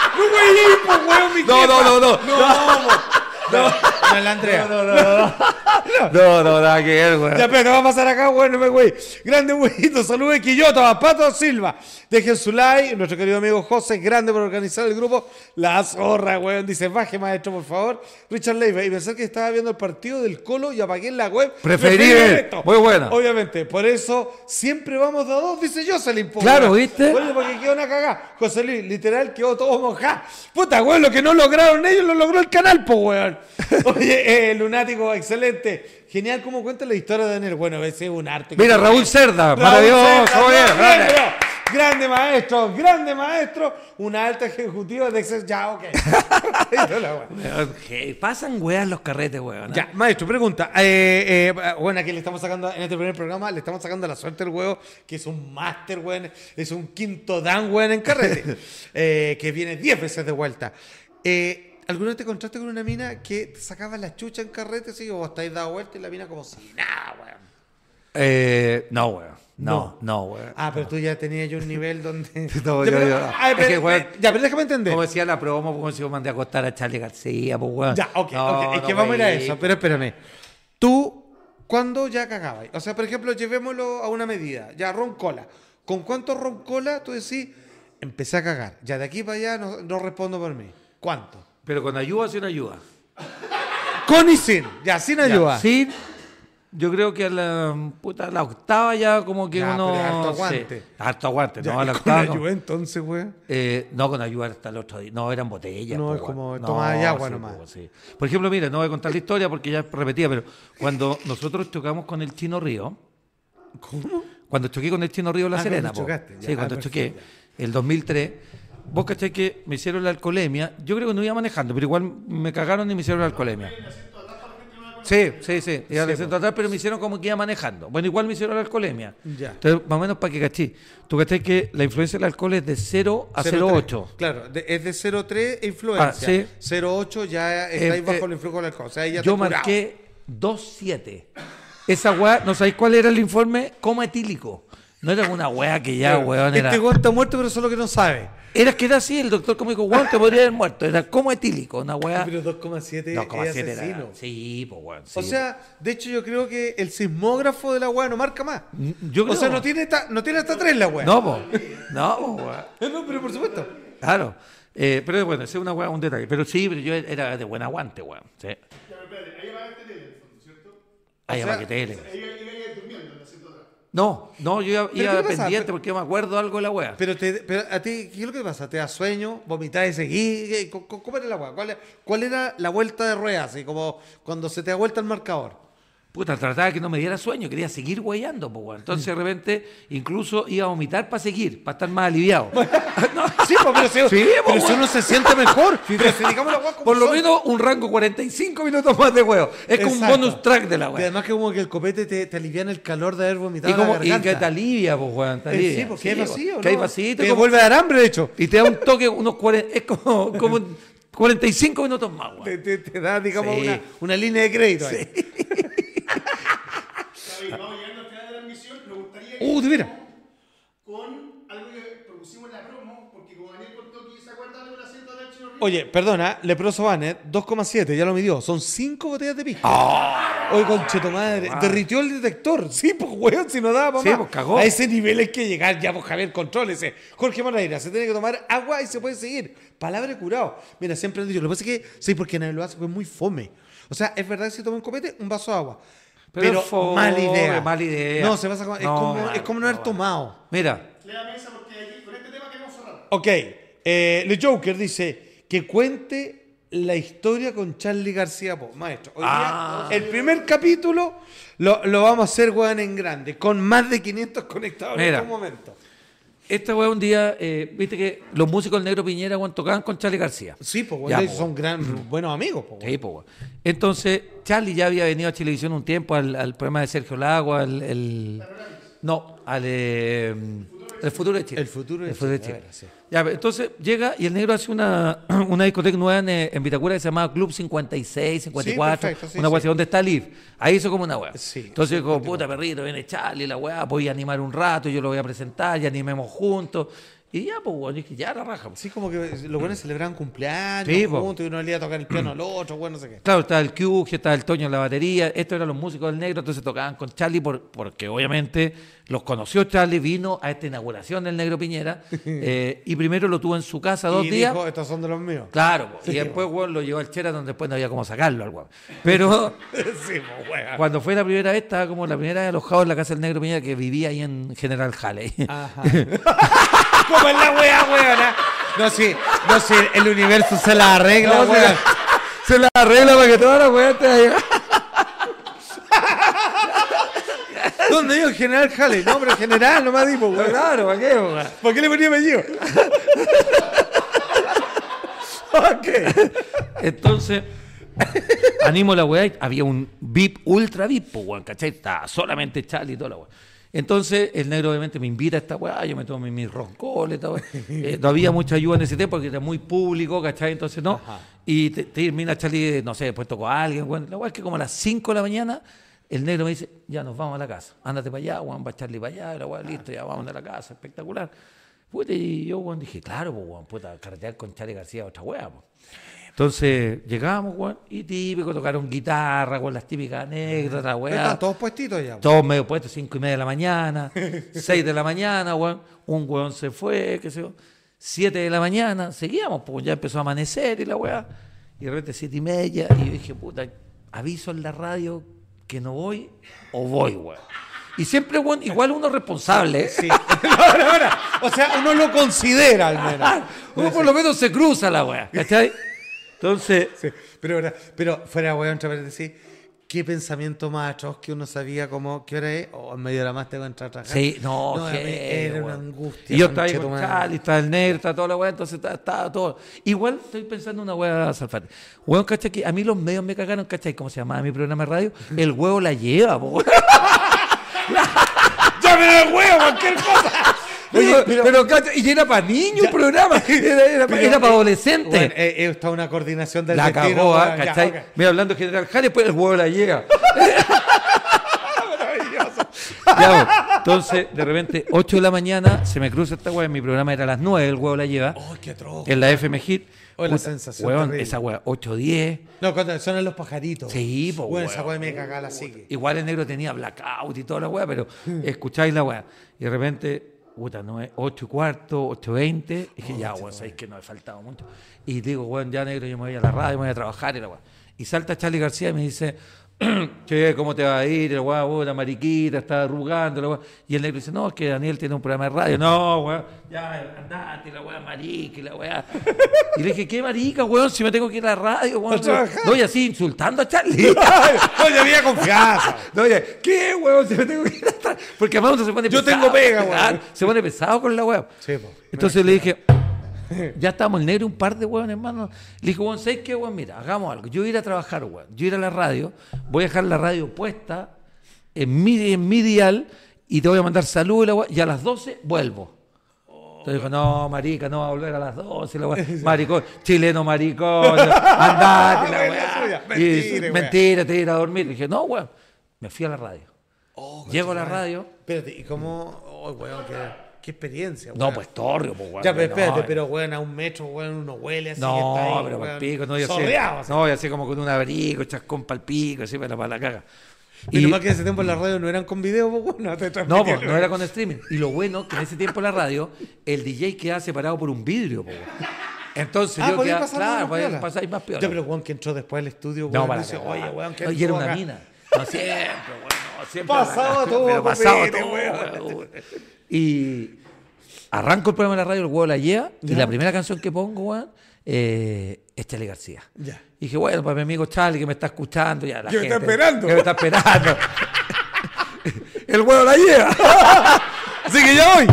S1: Weón, mi
S2: No, no, no, no.
S1: No, no, no, es la Andrea.
S2: No, no, no, no. No, no, nada que ver, weón.
S1: Ya, pero te va a pasar acá, bueno, me güey. Grande güeyito, saludos de Quillota, a Pato Silva. Dejen su like. Nuestro querido amigo José, grande por organizar el grupo. La zorra, weón. Dice, baje, maestro, por favor. Richard Leiva. Y pensar que estaba viendo el partido del Colo y apagué en la web.
S2: Preferible.
S1: esto.
S2: Muy buena.
S1: Obviamente, por eso siempre vamos de a dos, dice Jocelyn. po,
S2: Claro,
S1: weón.
S2: ¿viste?
S1: Oye, porque quedó una cagada. José Luis, literal, quedó todo mojado. Puta, weón, lo que no lograron ellos lo logró el canal, po, weón. Oye, eh, lunático, excelente. Genial cómo cuenta la historia de Daniel. Bueno, ese es un arte.
S2: Mira, Raúl Cerda,
S1: Raúl
S2: maravilloso.
S1: Cerda,
S2: Muy bien,
S1: no,
S2: grande.
S1: grande, grande maestro, grande maestro. Una alta ejecutiva de Excel. Ya, ok.
S2: Eh, Pasan weas los carretes, weón.
S1: Ya, maestro, pregunta. Eh, eh, bueno, aquí le estamos sacando, en este primer programa, le estamos sacando la suerte al huevo, que es un máster, weón, es un quinto dan, weón, en carrete, eh, que viene diez veces de vuelta. Eh, ¿Alguna vez te encontraste con una mina que te sacaba la chucha en carrete, sí, o vos estáis dado vuelta y la mina como si nada, weón?
S2: Eh, no, weón. No, no, weón.
S1: Ah, pero tú ya tenías yo un nivel donde...
S2: No,
S1: Ya,
S2: yo-
S1: pero-
S2: yo-
S1: ah,
S2: es
S1: pero-
S2: que, weón,
S1: ya, pero déjame entender.
S2: Como decía la promo, como si yo mandé a acostar a Charlie García, pues, weón.
S1: Ya, ok,
S2: No,
S1: ok. Es
S2: no,
S1: que vamos a ir a
S2: wey.
S1: eso, pero espérame. Tú, ¿cuándo ya cagabas? O sea, por ejemplo, llevémoslo a una medida. Ya, ron cola. ¿Con cuánto ron cola tú decís, empecé a cagar? Ya, de aquí para allá no, no respondo por mí. ¿Cuánto?
S2: Pero con ayuda o sin ayuda.
S1: Con y sin. Ya, sin
S2: Ya,
S1: ayuda.
S2: Sí, yo creo que a la, puta, a la octava ya como que
S1: Ya,
S2: uno...
S1: pero harto
S2: sí,
S1: aguante.
S2: harto aguante,
S1: Ya,
S2: no, a
S1: ¿y
S2: la
S1: con
S2: octava no.
S1: ayuda entonces, güey?
S2: Eh, no, con ayuda hasta el otro día. No, eran botellas.
S1: No,
S2: po,
S1: es
S2: weón.
S1: como tomar agua nomás.
S2: po, sí. Por ejemplo, mira, no voy a contar la historia porque ya es repetida, pero cuando nosotros chocamos con el Chino Río...
S1: ¿Cómo?
S2: Cuando choqué con el Chino Río La
S1: Ah,
S2: Serena.
S1: cuando
S2: po.
S1: chocaste, ya,
S2: Sí, cuando
S1: ah,
S2: choqué,
S1: perfecto.
S2: el dos mil tres. Vos cachai que me hicieron la alcoholemia. Yo creo que no iba manejando, pero igual me cagaron y me hicieron la alcoholemia. Sí, sí, sí. Iba al centro atrás, pero me hicieron como que iba manejando. Bueno, igual me hicieron la alcoholemia.
S1: Ya.
S2: Entonces, más o menos para que cachí. Tú cachai que la influencia del alcohol es de cero a cero coma ocho.
S1: Claro, de- es de cero coma tres e influencia.
S2: Ah, sí.
S1: cero coma ocho ya estáis
S2: Eh,
S1: bajo
S2: eh,
S1: el influjo del alcohol. O sea, ahí ya
S2: Yo
S1: te curado.
S2: marqué dos coma siete. Esa weá, ¿no sabéis cuál era el informe? Coma etílico. No era una weá que ya, weón, era...
S1: Este weón está muerto, pero solo que no sabe.
S2: Era que era así, el doctor como dijo, weón, te podría haber muerto. Era como etílico, una weá...
S1: Pero dos coma siete
S2: dos coma
S1: es
S2: siete
S1: asesino.
S2: era... Sí, pues weón. sí.
S1: O sea, de hecho yo creo que el sismógrafo de la weá no marca más.
S2: yo
S1: O
S2: creo...
S1: sea, no tiene, esta- no tiene hasta tres la weá.
S2: No, pues. No, po, weón.
S1: No, pero por supuesto.
S2: Claro. Eh, pero bueno, ese es una weá, un detalle. Pero sí, pero yo era de buen aguante, weón. Sí.
S4: Ya, pero espérate, ahí apagaste tele, en el fondo, ¿cierto?
S2: Ahí
S1: sea,
S2: va que tele.
S4: Ahí iba iba ahí durmiendo en la asiento atrás.
S2: No, no, yo iba,
S1: ¿Pero
S2: iba
S1: qué pasa?
S2: pendiente
S1: Pero-
S2: porque yo me acuerdo algo de la weá.
S1: Pero, te, pero a ti, ¿qué es lo que pasa? ¿Te da sueño? ¿Vomitas y seguís? ¿Cómo, cómo era la weá? ¿Cuál, ¿Cuál era la vuelta de ruedas? Así como cuando se te da vuelta el marcador.
S2: Puta, trataba de que no me diera sueño, quería seguir huellando, pues, weón. Entonces, de repente, incluso iba a vomitar para seguir, para estar más aliviado. No,
S1: Sí, pues, pero, si,
S2: Sí,
S1: pero
S2: pues,
S1: si
S2: weón.
S1: uno se siente mejor. Pero si digamos la weá como
S2: por lo
S1: son.
S2: menos un rango cuarenta y cinco minutos más de huevo. Es como un
S1: Exacto.
S2: bonus track de la
S1: Y
S2: weá.
S1: además que como que el copete te, te alivia el calor de haber vomitado
S2: Y, como,
S1: la
S2: y
S1: garganta.
S2: que te alivia, pues, weón. Te
S1: Eh,
S2: alivia.
S1: sí, porque hay
S2: pues,
S1: vacío,
S2: Que hay
S1: ¿no?
S2: vacío.
S1: Te vuelve a dar hambre, de hecho.
S2: Y te da un toque, unos cuarenta, es como, como cuarenta y cinco minutos más, weón.
S1: Te, te- te da, digamos,
S2: Sí.
S1: una, una línea de crédito ahí.
S4: David, vamos llegando al final de la transmisión. Me gustaría que
S1: Uh, de veras.
S4: con algo que propusimos en la promo, porque como Daniel contó que se acuerda de un asiento del Chino Río.
S1: Oye, perdona, Leproso Banner, dos coma siete, ya lo midió. Son cinco botellas de pisco.
S2: Ah.
S1: Oye, concheto madre, derritió el detector. Sí, pues, weón, si no daba,
S2: Sí,
S1: mamá.
S2: pues, cagó.
S1: A ese nivel hay que llegar ya, pues, Javier, contrólese. Jorge Moreira, se tiene que tomar agua y se puede seguir. Palabra de curado. Mira, siempre han dicho, lo que pasa es que, sí, porque nadie lo hace, pues es muy fome. O sea, es verdad que si toma un copete, un vaso de agua.
S2: Pero
S1: Pero,
S2: fome,
S1: mala idea.
S2: mala idea.
S1: No, se pasa con, es,
S2: No,
S1: como,
S2: mal,
S1: es como no haber
S2: no,
S1: tomado.
S2: Mira,
S4: Lea la mesa porque aquí, con este tema queremos cerrar.
S1: Ok, eh, Le Joker dice que cuente la historia con Charlie García Po. Maestro, hoy
S2: Ah.
S1: día, el primer capítulo lo, lo vamos a hacer, weón, en grande, con más de quinientos conectados en
S2: Mira.
S1: este momento.
S2: esta weá un día, eh, viste que los músicos del Negro Piñera, weón, tocaban con Charlie García.
S1: Sí, pues,
S2: Ya,
S1: weón,
S2: po.
S1: son gran, buenos amigos, pues,
S2: Sí, po, weón. Entonces, Charlie ya había venido a Chilevisión un tiempo al, al programa de Sergio Lago, al... el- no, al... eh, el futuro de Chile.
S1: El futuro de
S2: El futuro de
S1: Chile,
S2: Chile.
S1: a ver, sí.
S2: Ya, entonces llega y el negro hace una, una discoteca nueva en, eh, en Vitacura que se llamaba Club cincuenta y seis, cincuenta y cuatro,
S1: perfecto, sí,
S2: una weá
S1: sí.
S2: así, donde está Liv. Ahí hizo como una weá.
S1: Sí,
S2: Entonces, como puta perrito, viene Charlie, la weá, voy a animar un rato, yo lo voy a presentar y animemos juntos. Y ya, pues, weón, dije, ya la raja. Pues.
S1: Sí, como que los buenos celebraban cumpleaños
S2: Sí, po.
S1: juntos y uno le iba a tocar el piano al otro, bueno, no sé qué.
S2: Claro, estaba el Q, estaba el Toño en la batería, estos eran los músicos del Negro, entonces tocaban con Charlie por, porque obviamente los conoció Charlie, vino a esta inauguración del Negro Piñera eh, y primero lo tuvo en su casa dos
S1: y
S2: días.
S1: dijo, estos son de los míos.
S2: Claro, po,
S1: Sí,
S2: y después weón, lo llevó al Sheraton, después no había cómo sacarlo al weón. Pero
S1: Sí, po, wea.
S2: cuando fue la primera vez, estaba como la primera vez alojado en la casa del Negro Piñera que vivía ahí en General Halley.
S1: Ajá. ¿Cómo es la wea, weona? No, sí, no, sí, el universo se la arregla,
S2: No, se,
S1: weón.
S2: la, se la arregla para que toda la weá esté ahí.
S1: ¿Dónde digo el general Halley? No, pero general, no me digo, weón.
S2: Claro, ¿para qué, weón?
S1: ¿Por qué le ponía apellido? Ok.
S2: Entonces, animo la weá, y había un V I P, ultra V I P, pues, weón, ¿cachai? Estaba solamente Charlie y toda la weá. Entonces, el Negro obviamente me invita a esta weá, yo me tomo mis roncoles, esta weá. Eh, no había mucha ayuda en ese tiempo porque era muy público, ¿cachai? Entonces, no.
S1: Ajá.
S2: Y te, termina Charlie, no sé, después tocó a alguien, weón. La weá es que como a las cinco de la mañana, el Negro me dice, ya nos vamos a la casa, ándate para allá, weón, va Charlie para allá, la weá, listo, ya vamos a la casa, espectacular. Puta, y yo, weón, dije, claro, pues, weón, puta, carretear con Charlie García, otra weá, pues. Entonces llegamos, weón, y típico, tocaron guitarra, con las típicas anécdotas, weón.
S1: Están todos puestitos ya.
S2: Todos medio puestos, cinco y media de la mañana, seis de la mañana, weón. Un weón se fue, qué sé yo. Siete de la mañana, seguíamos, pues ya empezó a amanecer y la weá. Y de repente siete y media, y yo dije, puta, aviso en la radio que no voy o voy, weón. Y siempre, weón, igual uno es responsable, ¿eh?
S1: Sí. Ahora, ahora. O sea, uno lo considera al menos.
S2: Uno por lo menos se cruza la weá, ¿cachai? Entonces,
S1: Sí, pero, ahora- pero fuera, weón, entre paréntesis, qué pensamiento más atroz que uno sabía como qué hora es, o en medio de la más tengo que entrar a trabajar.
S2: sí, no,
S1: No, a mí
S2: que,
S1: era una
S2: weón.
S1: angustia.
S2: Y yo estaba ahí con
S1: conchetumare.
S2: Charlie, estaba el Negro, estaba toda la weá, entonces estaba, estaba todo. Igual estoy pensando en una weá salfate. Weón, ¿cachai? Que a mí los medios me cagaron, ¿cachai? ¿Cómo se llamaba mi programa de radio? El huevo la lleva, po.
S1: ¡Ya me da huevo, cualquier cosa!
S2: Oye, pero, pero, ¿cachai? Y era para niños el programa, era, era,
S1: Pero,
S2: era para
S1: eh,
S2: adolescentes.
S1: Bueno, eh, eh, está una coordinación del
S2: La
S1: destino,
S2: cagó, ¿ah?
S1: weón, ya,
S2: ¿cachai?
S1: ok.
S2: Mira, hablando de General Jale, después el huevo la llega. Ya, bueno, entonces, de repente, ocho de la mañana, se me cruza esta weá, mi programa era a las nueve, el huevo la lleva,
S1: ¡Oh, qué atroz!
S2: en la F M Hit.
S1: Oh, la
S2: Puta,
S1: sensación
S2: weón,
S1: terrible.
S2: esa weá, ocho diez.
S1: No, cuando sonan los pajaritos.
S2: Sí, po,
S1: Bueno,
S2: weón.
S1: esa weá me cagaba la psique.
S2: Igual el Negro tenía blackout y toda la weá, pero escucháis la weá. Y de repente, puta, no es ocho y cuarto, ocho veinte. Y dije, ya, weón, sabéis que no he faltado mucho. Y digo, weón, ya Negro, yo me voy a la radio, me voy a trabajar y la weá. Y salta Charlie García y me dice, che, ¿cómo te va a ir? La weá, weón, la mariquita, está arrugando, la weá. Y el Negro dice, no, es que Daniel tiene un programa de radio. No, weón, ya, andate, la weá, marica, y la weá. Y le dije, ¿qué marica, weón? Si me tengo que ir a la radio, weón.
S1: A trabajar.
S2: No, y así, insultando a Charlie.
S1: Oye, había confianza.
S2: No, oye, ¿qué, weón? Se me tengo que ir atrás. Porque además uno se pone
S1: Yo
S2: pesado.
S1: tengo pega, weón.
S2: Claro, se pone pesado con la weón.
S1: Sí, po.
S2: Entonces le dije, ya estamos el Negro, un par de weón, hermano. Le dije, weón, ¿sabes qué, weón? Mira, hagamos algo. Yo voy a ir a trabajar, weón. Yo voy a ir a la radio, voy a dejar la radio puesta en mi, en mi dial y te voy a mandar saludos y la weón. Y a las doce vuelvo. Entonces dijo, no, marica, no va a volver a las doce, la weá. Maricón, chileno maricón, andate, la
S1: Bueno,
S2: weá.
S1: suya.
S2: Y
S1: Mentira,
S2: dice,
S1: weá.
S2: mentira, te voy a ir a dormir. dije, no, weón. Me fui a la radio.
S1: Oh,
S2: Llego a la
S1: conchetumare.
S2: radio.
S1: Espérate, ¿y cómo? Oh, weón, qué, qué experiencia, weón.
S2: No, pues torrio, pues, weón.
S1: Ya, pero
S2: no,
S1: espérate,
S2: eh.
S1: pero weón, a un metro, weón, uno huele así. que está
S2: No,
S1: ahí,
S2: pero para
S1: weón,
S2: el pico, no, y así.
S1: sordeado, así.
S2: No, y así como con un abrigo, chascón para el pico, así para, para la caga.
S1: Menos
S2: Y-
S1: mal que en ese tiempo en la radio no eran con video, pues, weón, no te
S2: No,
S1: transmitían,
S2: pues, no era con streaming. Y lo bueno que en ese tiempo en la radio, el D J quedaba separado por un vidrio, pues. Entonces
S1: Ah,
S2: yo
S1: podía
S2: quedaba,
S1: pasar
S2: claro,
S1: más
S2: podía
S1: piola.
S2: pasar más peor.
S1: Ya, pero weón, que entró después al estudio, weón,
S2: No, para
S1: dice,
S2: cagar.
S1: oye, weón, ¿qué
S2: No, y era
S1: entró
S2: una
S1: acá?
S2: mina. No siempre, weón, no siempre.
S1: Pasaba todo,
S2: Pero pasaba
S1: copete,
S2: todo,
S1: weón.
S2: weón. Y arranco el programa de la radio, el huevo la lleva, y
S1: Ya.
S2: la primera canción que pongo, weón, eh, es Charlie García.
S1: Ya.
S2: Y dije, bueno, para mi amigo Charlie que me está escuchando, ya la
S1: Que me
S2: gente,
S1: está esperando.
S2: Que me está esperando. El huevo la lleva. Así que ya voy.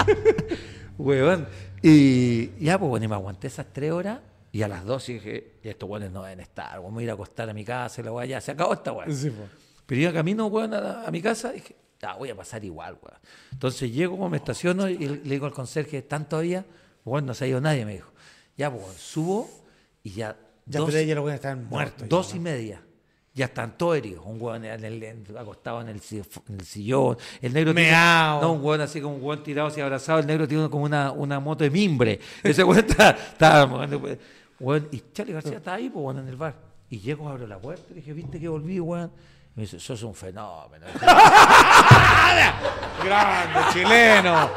S2: Huevón. Y ya, pues bueno, y me aguanté esas tres horas y a las dos dije, y estos hueones no deben estar, weón, me voy a ir a acostar a mi casa y la weá, ya se acabó esta weá.
S1: Sí, pues.
S2: Pero yo camino, weón, a, a mi casa y dije, ya, voy a pasar igual, weón. Entonces llego, como me estaciono y le digo al conserje, ¿están todavía? Weón, no se ha ido nadie, me dijo. Ya, pues, weón, subo y ya,
S1: Ya,
S2: dos,
S1: pero ella lo weón estaban muertos.
S2: dos
S1: ya,
S2: y
S1: ¿no?
S2: media. ya están todos heridos. Un hueón en el- en- acostado en el, si- en el sillón. El negro tiene-
S1: Meao.
S2: no, un hueón así como un hueón tirado así abrazado. El negro tiene como una, una moto de mimbre. Ese hueón está, está hueón, y Charlie García está ahí, pues, hueón, en el bar. Y llego, abro la puerta y dije, ¿viste que volví, hueón? Y me dice, sos un fenómeno.
S1: Grande, chileno.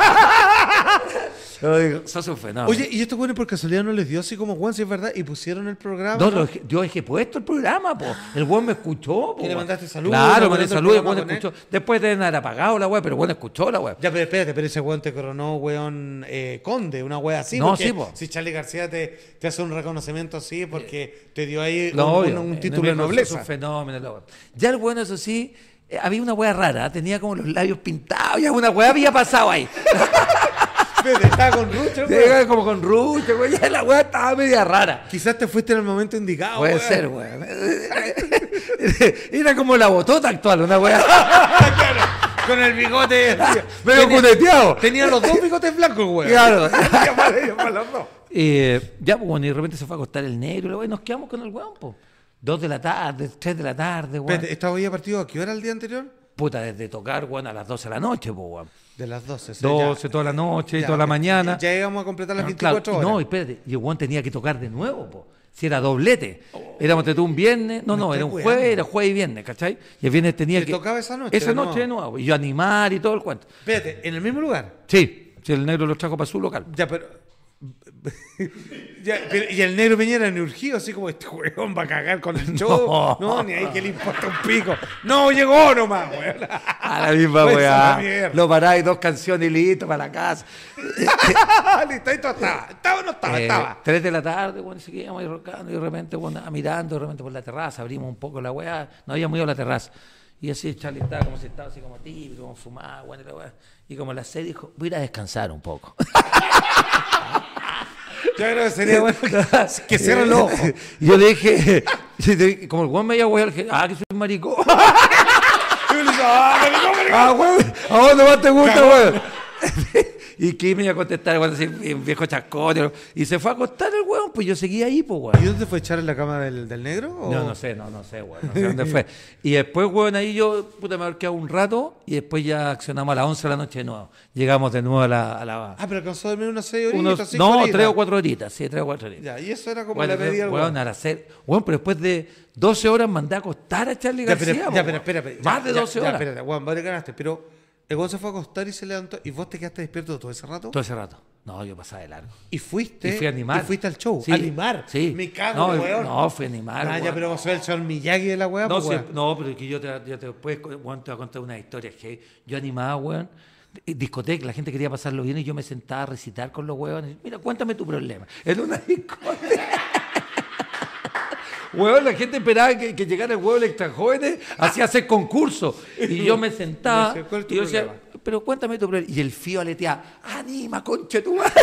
S2: Yo digo, sos un fenómeno.
S1: Oye, ¿y estos buenos por casualidad no les dio así como Juan, si es verdad? Y pusieron el programa.
S2: No, lo dejé- yo dejé puesto el programa, po. El weón me escuchó, po.
S1: ¿Y le
S2: weón.
S1: mandaste saludos?
S2: Claro,
S1: ¿Le
S2: mandé
S1: mandaste el
S2: saludos, el
S1: programa
S2: weón
S1: con él?
S2: escuchó. Después de haber apagado la weá, pero el weón escuchó la weá.
S1: Ya, pero espérate, pero ese weón te coronó, weón, eh, conde, una wea así.
S2: No,
S1: porque
S2: sí, po.
S1: Si Charlie García te, te hace un reconocimiento así, porque te dio ahí
S2: Lo
S1: un,
S2: obvio.
S1: un- un
S2: Me-
S1: título
S2: me
S1: de
S2: dijo, "Sos
S1: nobleza.
S2: un fenómeno, la weá". Ya el weón, eso sí, eh, había una weá rara, tenía como los labios pintados, ya una weá había pasado ahí.
S1: Espérate, estaba con Rucho, weón.
S2: Llegaba como con rucho, weón, ya la weá estaba media rara.
S1: Quizás te fuiste en el momento indicado,
S2: Puede
S1: weón.
S2: ser, weón. Era como la botota actual, una weá.
S1: Con el bigote
S2: Medio
S1: Tenía-
S2: cuneteado.
S1: Tenía los dos bigotes blancos, weón.
S2: Claro.
S1: Llámale, llámale los dos.
S2: Eh, ya, pues, bueno, y de repente se fue a acostar el negro, y luego nos quedamos con el weón, pues. Dos de la tarde, tres de la tarde, weón.
S1: Espérate, ¿esta había partido a qué hora el día anterior?
S2: Puta, desde tocar, weón, a las doce de la noche, pues, weón.
S1: De las doce. sí,
S2: doce,
S1: ya.
S2: toda la noche,
S1: Ya,
S2: toda la
S1: ya,
S2: mañana.
S1: Ya íbamos a completar las
S2: Ah,
S1: veinticuatro
S2: claro, y
S1: horas.
S2: no, espérate, y el weón tenía que tocar de nuevo, pues. Si era doblete. Éramos de un viernes, no,
S1: Me
S2: no,
S1: estoy
S2: era un
S1: weando.
S2: jueves, era jueves y viernes, ¿cachai? Y el viernes tenía
S1: ¿Le
S2: que.
S1: tocaba esa noche
S2: Esa
S1: de
S2: noche de
S1: nuevo?
S2: nuevo. Y yo animar y todo el cuento.
S1: Espérate, ¿en el mismo lugar?
S2: Sí, si el negro lo trajo para su local.
S1: Ya, pero... Ya, pero- y el negro Peñera ni urgido, así como este weón va a cagar con el show. No,
S2: No.
S1: ni ahí que le importa un pico. No, llegó nomás, weón.
S2: A la misma
S1: Pues
S2: weá.
S1: esa mierda.
S2: Lo paráis, dos canciones y listo para la casa.
S1: Listo, ahí todo estaba. ¿Estaba o no estaba?
S2: Eh,
S1: Estaba.
S2: Tres de la tarde, bueno, seguíamos ahí rocando y de repente, bueno, mirando, de repente por la terraza, abrimos un poco la weá, no habíamos ido a la terraza. Y así Charlie estaba como sentado, así como típico, como fumado, bueno, y la weá. Y como a las seis dijo, voy a ir a descansar un poco.
S1: Yo creo que sería bueno que, que cierre el ojo.
S2: Y yo le dije, como el weón me iba a wear, dije, ah, que soy maricón.
S1: Y uno dice, "Ah, maricón, maricón".
S2: Ah, weón, ¿a dónde más te gusta, weón? Y que me iba a contestar, bueno, así, bien viejo chascón. Y se fue a acostar el weón, pues yo seguía ahí, pues, weón.
S1: ¿Y dónde fue echar en la cama del, del negro? o-
S2: No, no sé, no, no sé, weón, no sé dónde fue. Y después, weón, ahí yo, puta, me habré quedado un rato y después ya accionamos a las once de la noche de nuevo. Llegamos de nuevo a la... A la
S1: Ah, pero alcanzó a dormir unas seis horitas,
S2: unos-
S1: cinco
S2: no,
S1: horitas.
S2: tres o cuatro horitas, sí, tres o cuatro horitas.
S1: Ya, y eso era como
S2: Bueno,
S1: la medida del
S2: weón,
S1: weón.
S2: a las seis- weón, pero después de doce horas mandé a acostar a Charlie
S1: Ya,
S2: García.
S1: pero,
S2: po,
S1: ya, pero
S2: weón.
S1: espera, espera.
S2: Más
S1: ya,
S2: de
S1: ya,
S2: doce
S1: ya,
S2: horas.
S1: espérate, weón, vale, ganaste. Pero el weón se fue a acostar y se levantó. ¿Y vos te quedaste despierto todo ese rato?
S2: Todo ese rato. No, yo pasaba de largo.
S1: Y fuiste.
S2: Y fui a animar.
S1: Y fuiste al show.
S2: Sí.
S1: ¿A animar?
S2: Sí.
S1: Me cago,
S2: no,
S1: weón.
S2: No, fui a animar.
S1: Ah, ya,
S2: weón.
S1: pero vos sos el señor Miyagi de la weá,
S2: No,
S1: pues,
S2: sí,
S1: weón.
S2: no, pero es que yo te, yo te, después, weón, te voy a contar una historia. Que yo animaba, weón, di- discoteca, la gente quería pasarlo bien y yo me sentaba a recitar con los weones. Mira, cuéntame tu problema. En una discoteca. Weón, la gente esperaba que, que llegara el huevo extra jóvenes, hacía hacer concurso. Y yo me sentaba
S1: Me decía, ¿cuál es tu
S2: y yo decía,
S1: problema?
S2: pero cuéntame tu problema. Y el fío aleteaba, anima, concha tu madre.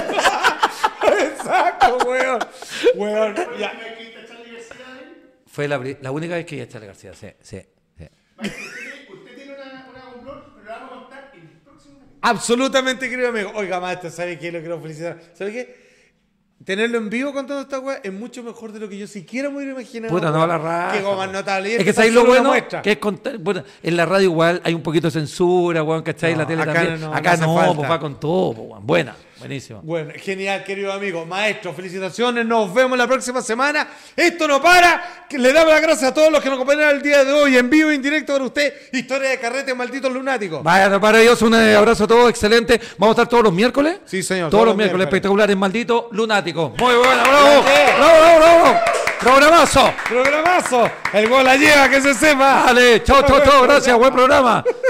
S1: Exacto, weón. Weón, ya.
S4: ¿Hay que ir a Charlie García ahí?
S2: Fue la, pri- la única vez que iba a Charlie García, sí, sí, sí.
S4: Vale, Usted, usted tiene una, una complot, pero la vamos a contar en el próximo capítulo.
S1: Absolutamente, querido amigo. Oiga, maestro, ¿sabe qué? Lo quiero felicitar. ¿Sabe qué? Tenerlo en vivo contando esta weá es mucho mejor de lo que yo siquiera me hubiera imaginado.
S2: Puta, no,
S1: weón.
S2: la raja.
S1: Que como más notable. Y
S2: Es
S1: esto
S2: que
S1: está
S2: sabéis lo
S1: solo una
S2: bueno
S1: muestra.
S2: que es contar. Bueno, en la radio igual hay un poquito de censura, weón, ¿cachai?
S1: No,
S2: la tele
S1: acá
S2: también.
S1: no, no
S2: acá
S1: hace
S2: no,
S1: falta.
S2: pues va con todo, pues, weón. Buena, buenísimo.
S1: Bueno, genial, querido amigo. Maestro, felicitaciones. Nos vemos la próxima semana. Esto no para. Que le damos las gracias a todos los que nos acompañaron el día de hoy en vivo e indirecto para usted. Historia de carrete, malditos lunáticos.
S2: Vaya, no para Dios, un eh, abrazo a todos, excelente. Vamos a estar todos los miércoles.
S1: Sí, señor,
S2: Todos, los miércoles, espectaculares, maldito, lunático. Muy buena, bravo.
S1: Grande.
S2: Bravo, bravo, bravo. Programazo.
S1: Programazo. El gol la lleva, que se sepa.
S2: Dale, chao, chao, chao. Gracias, buen programa.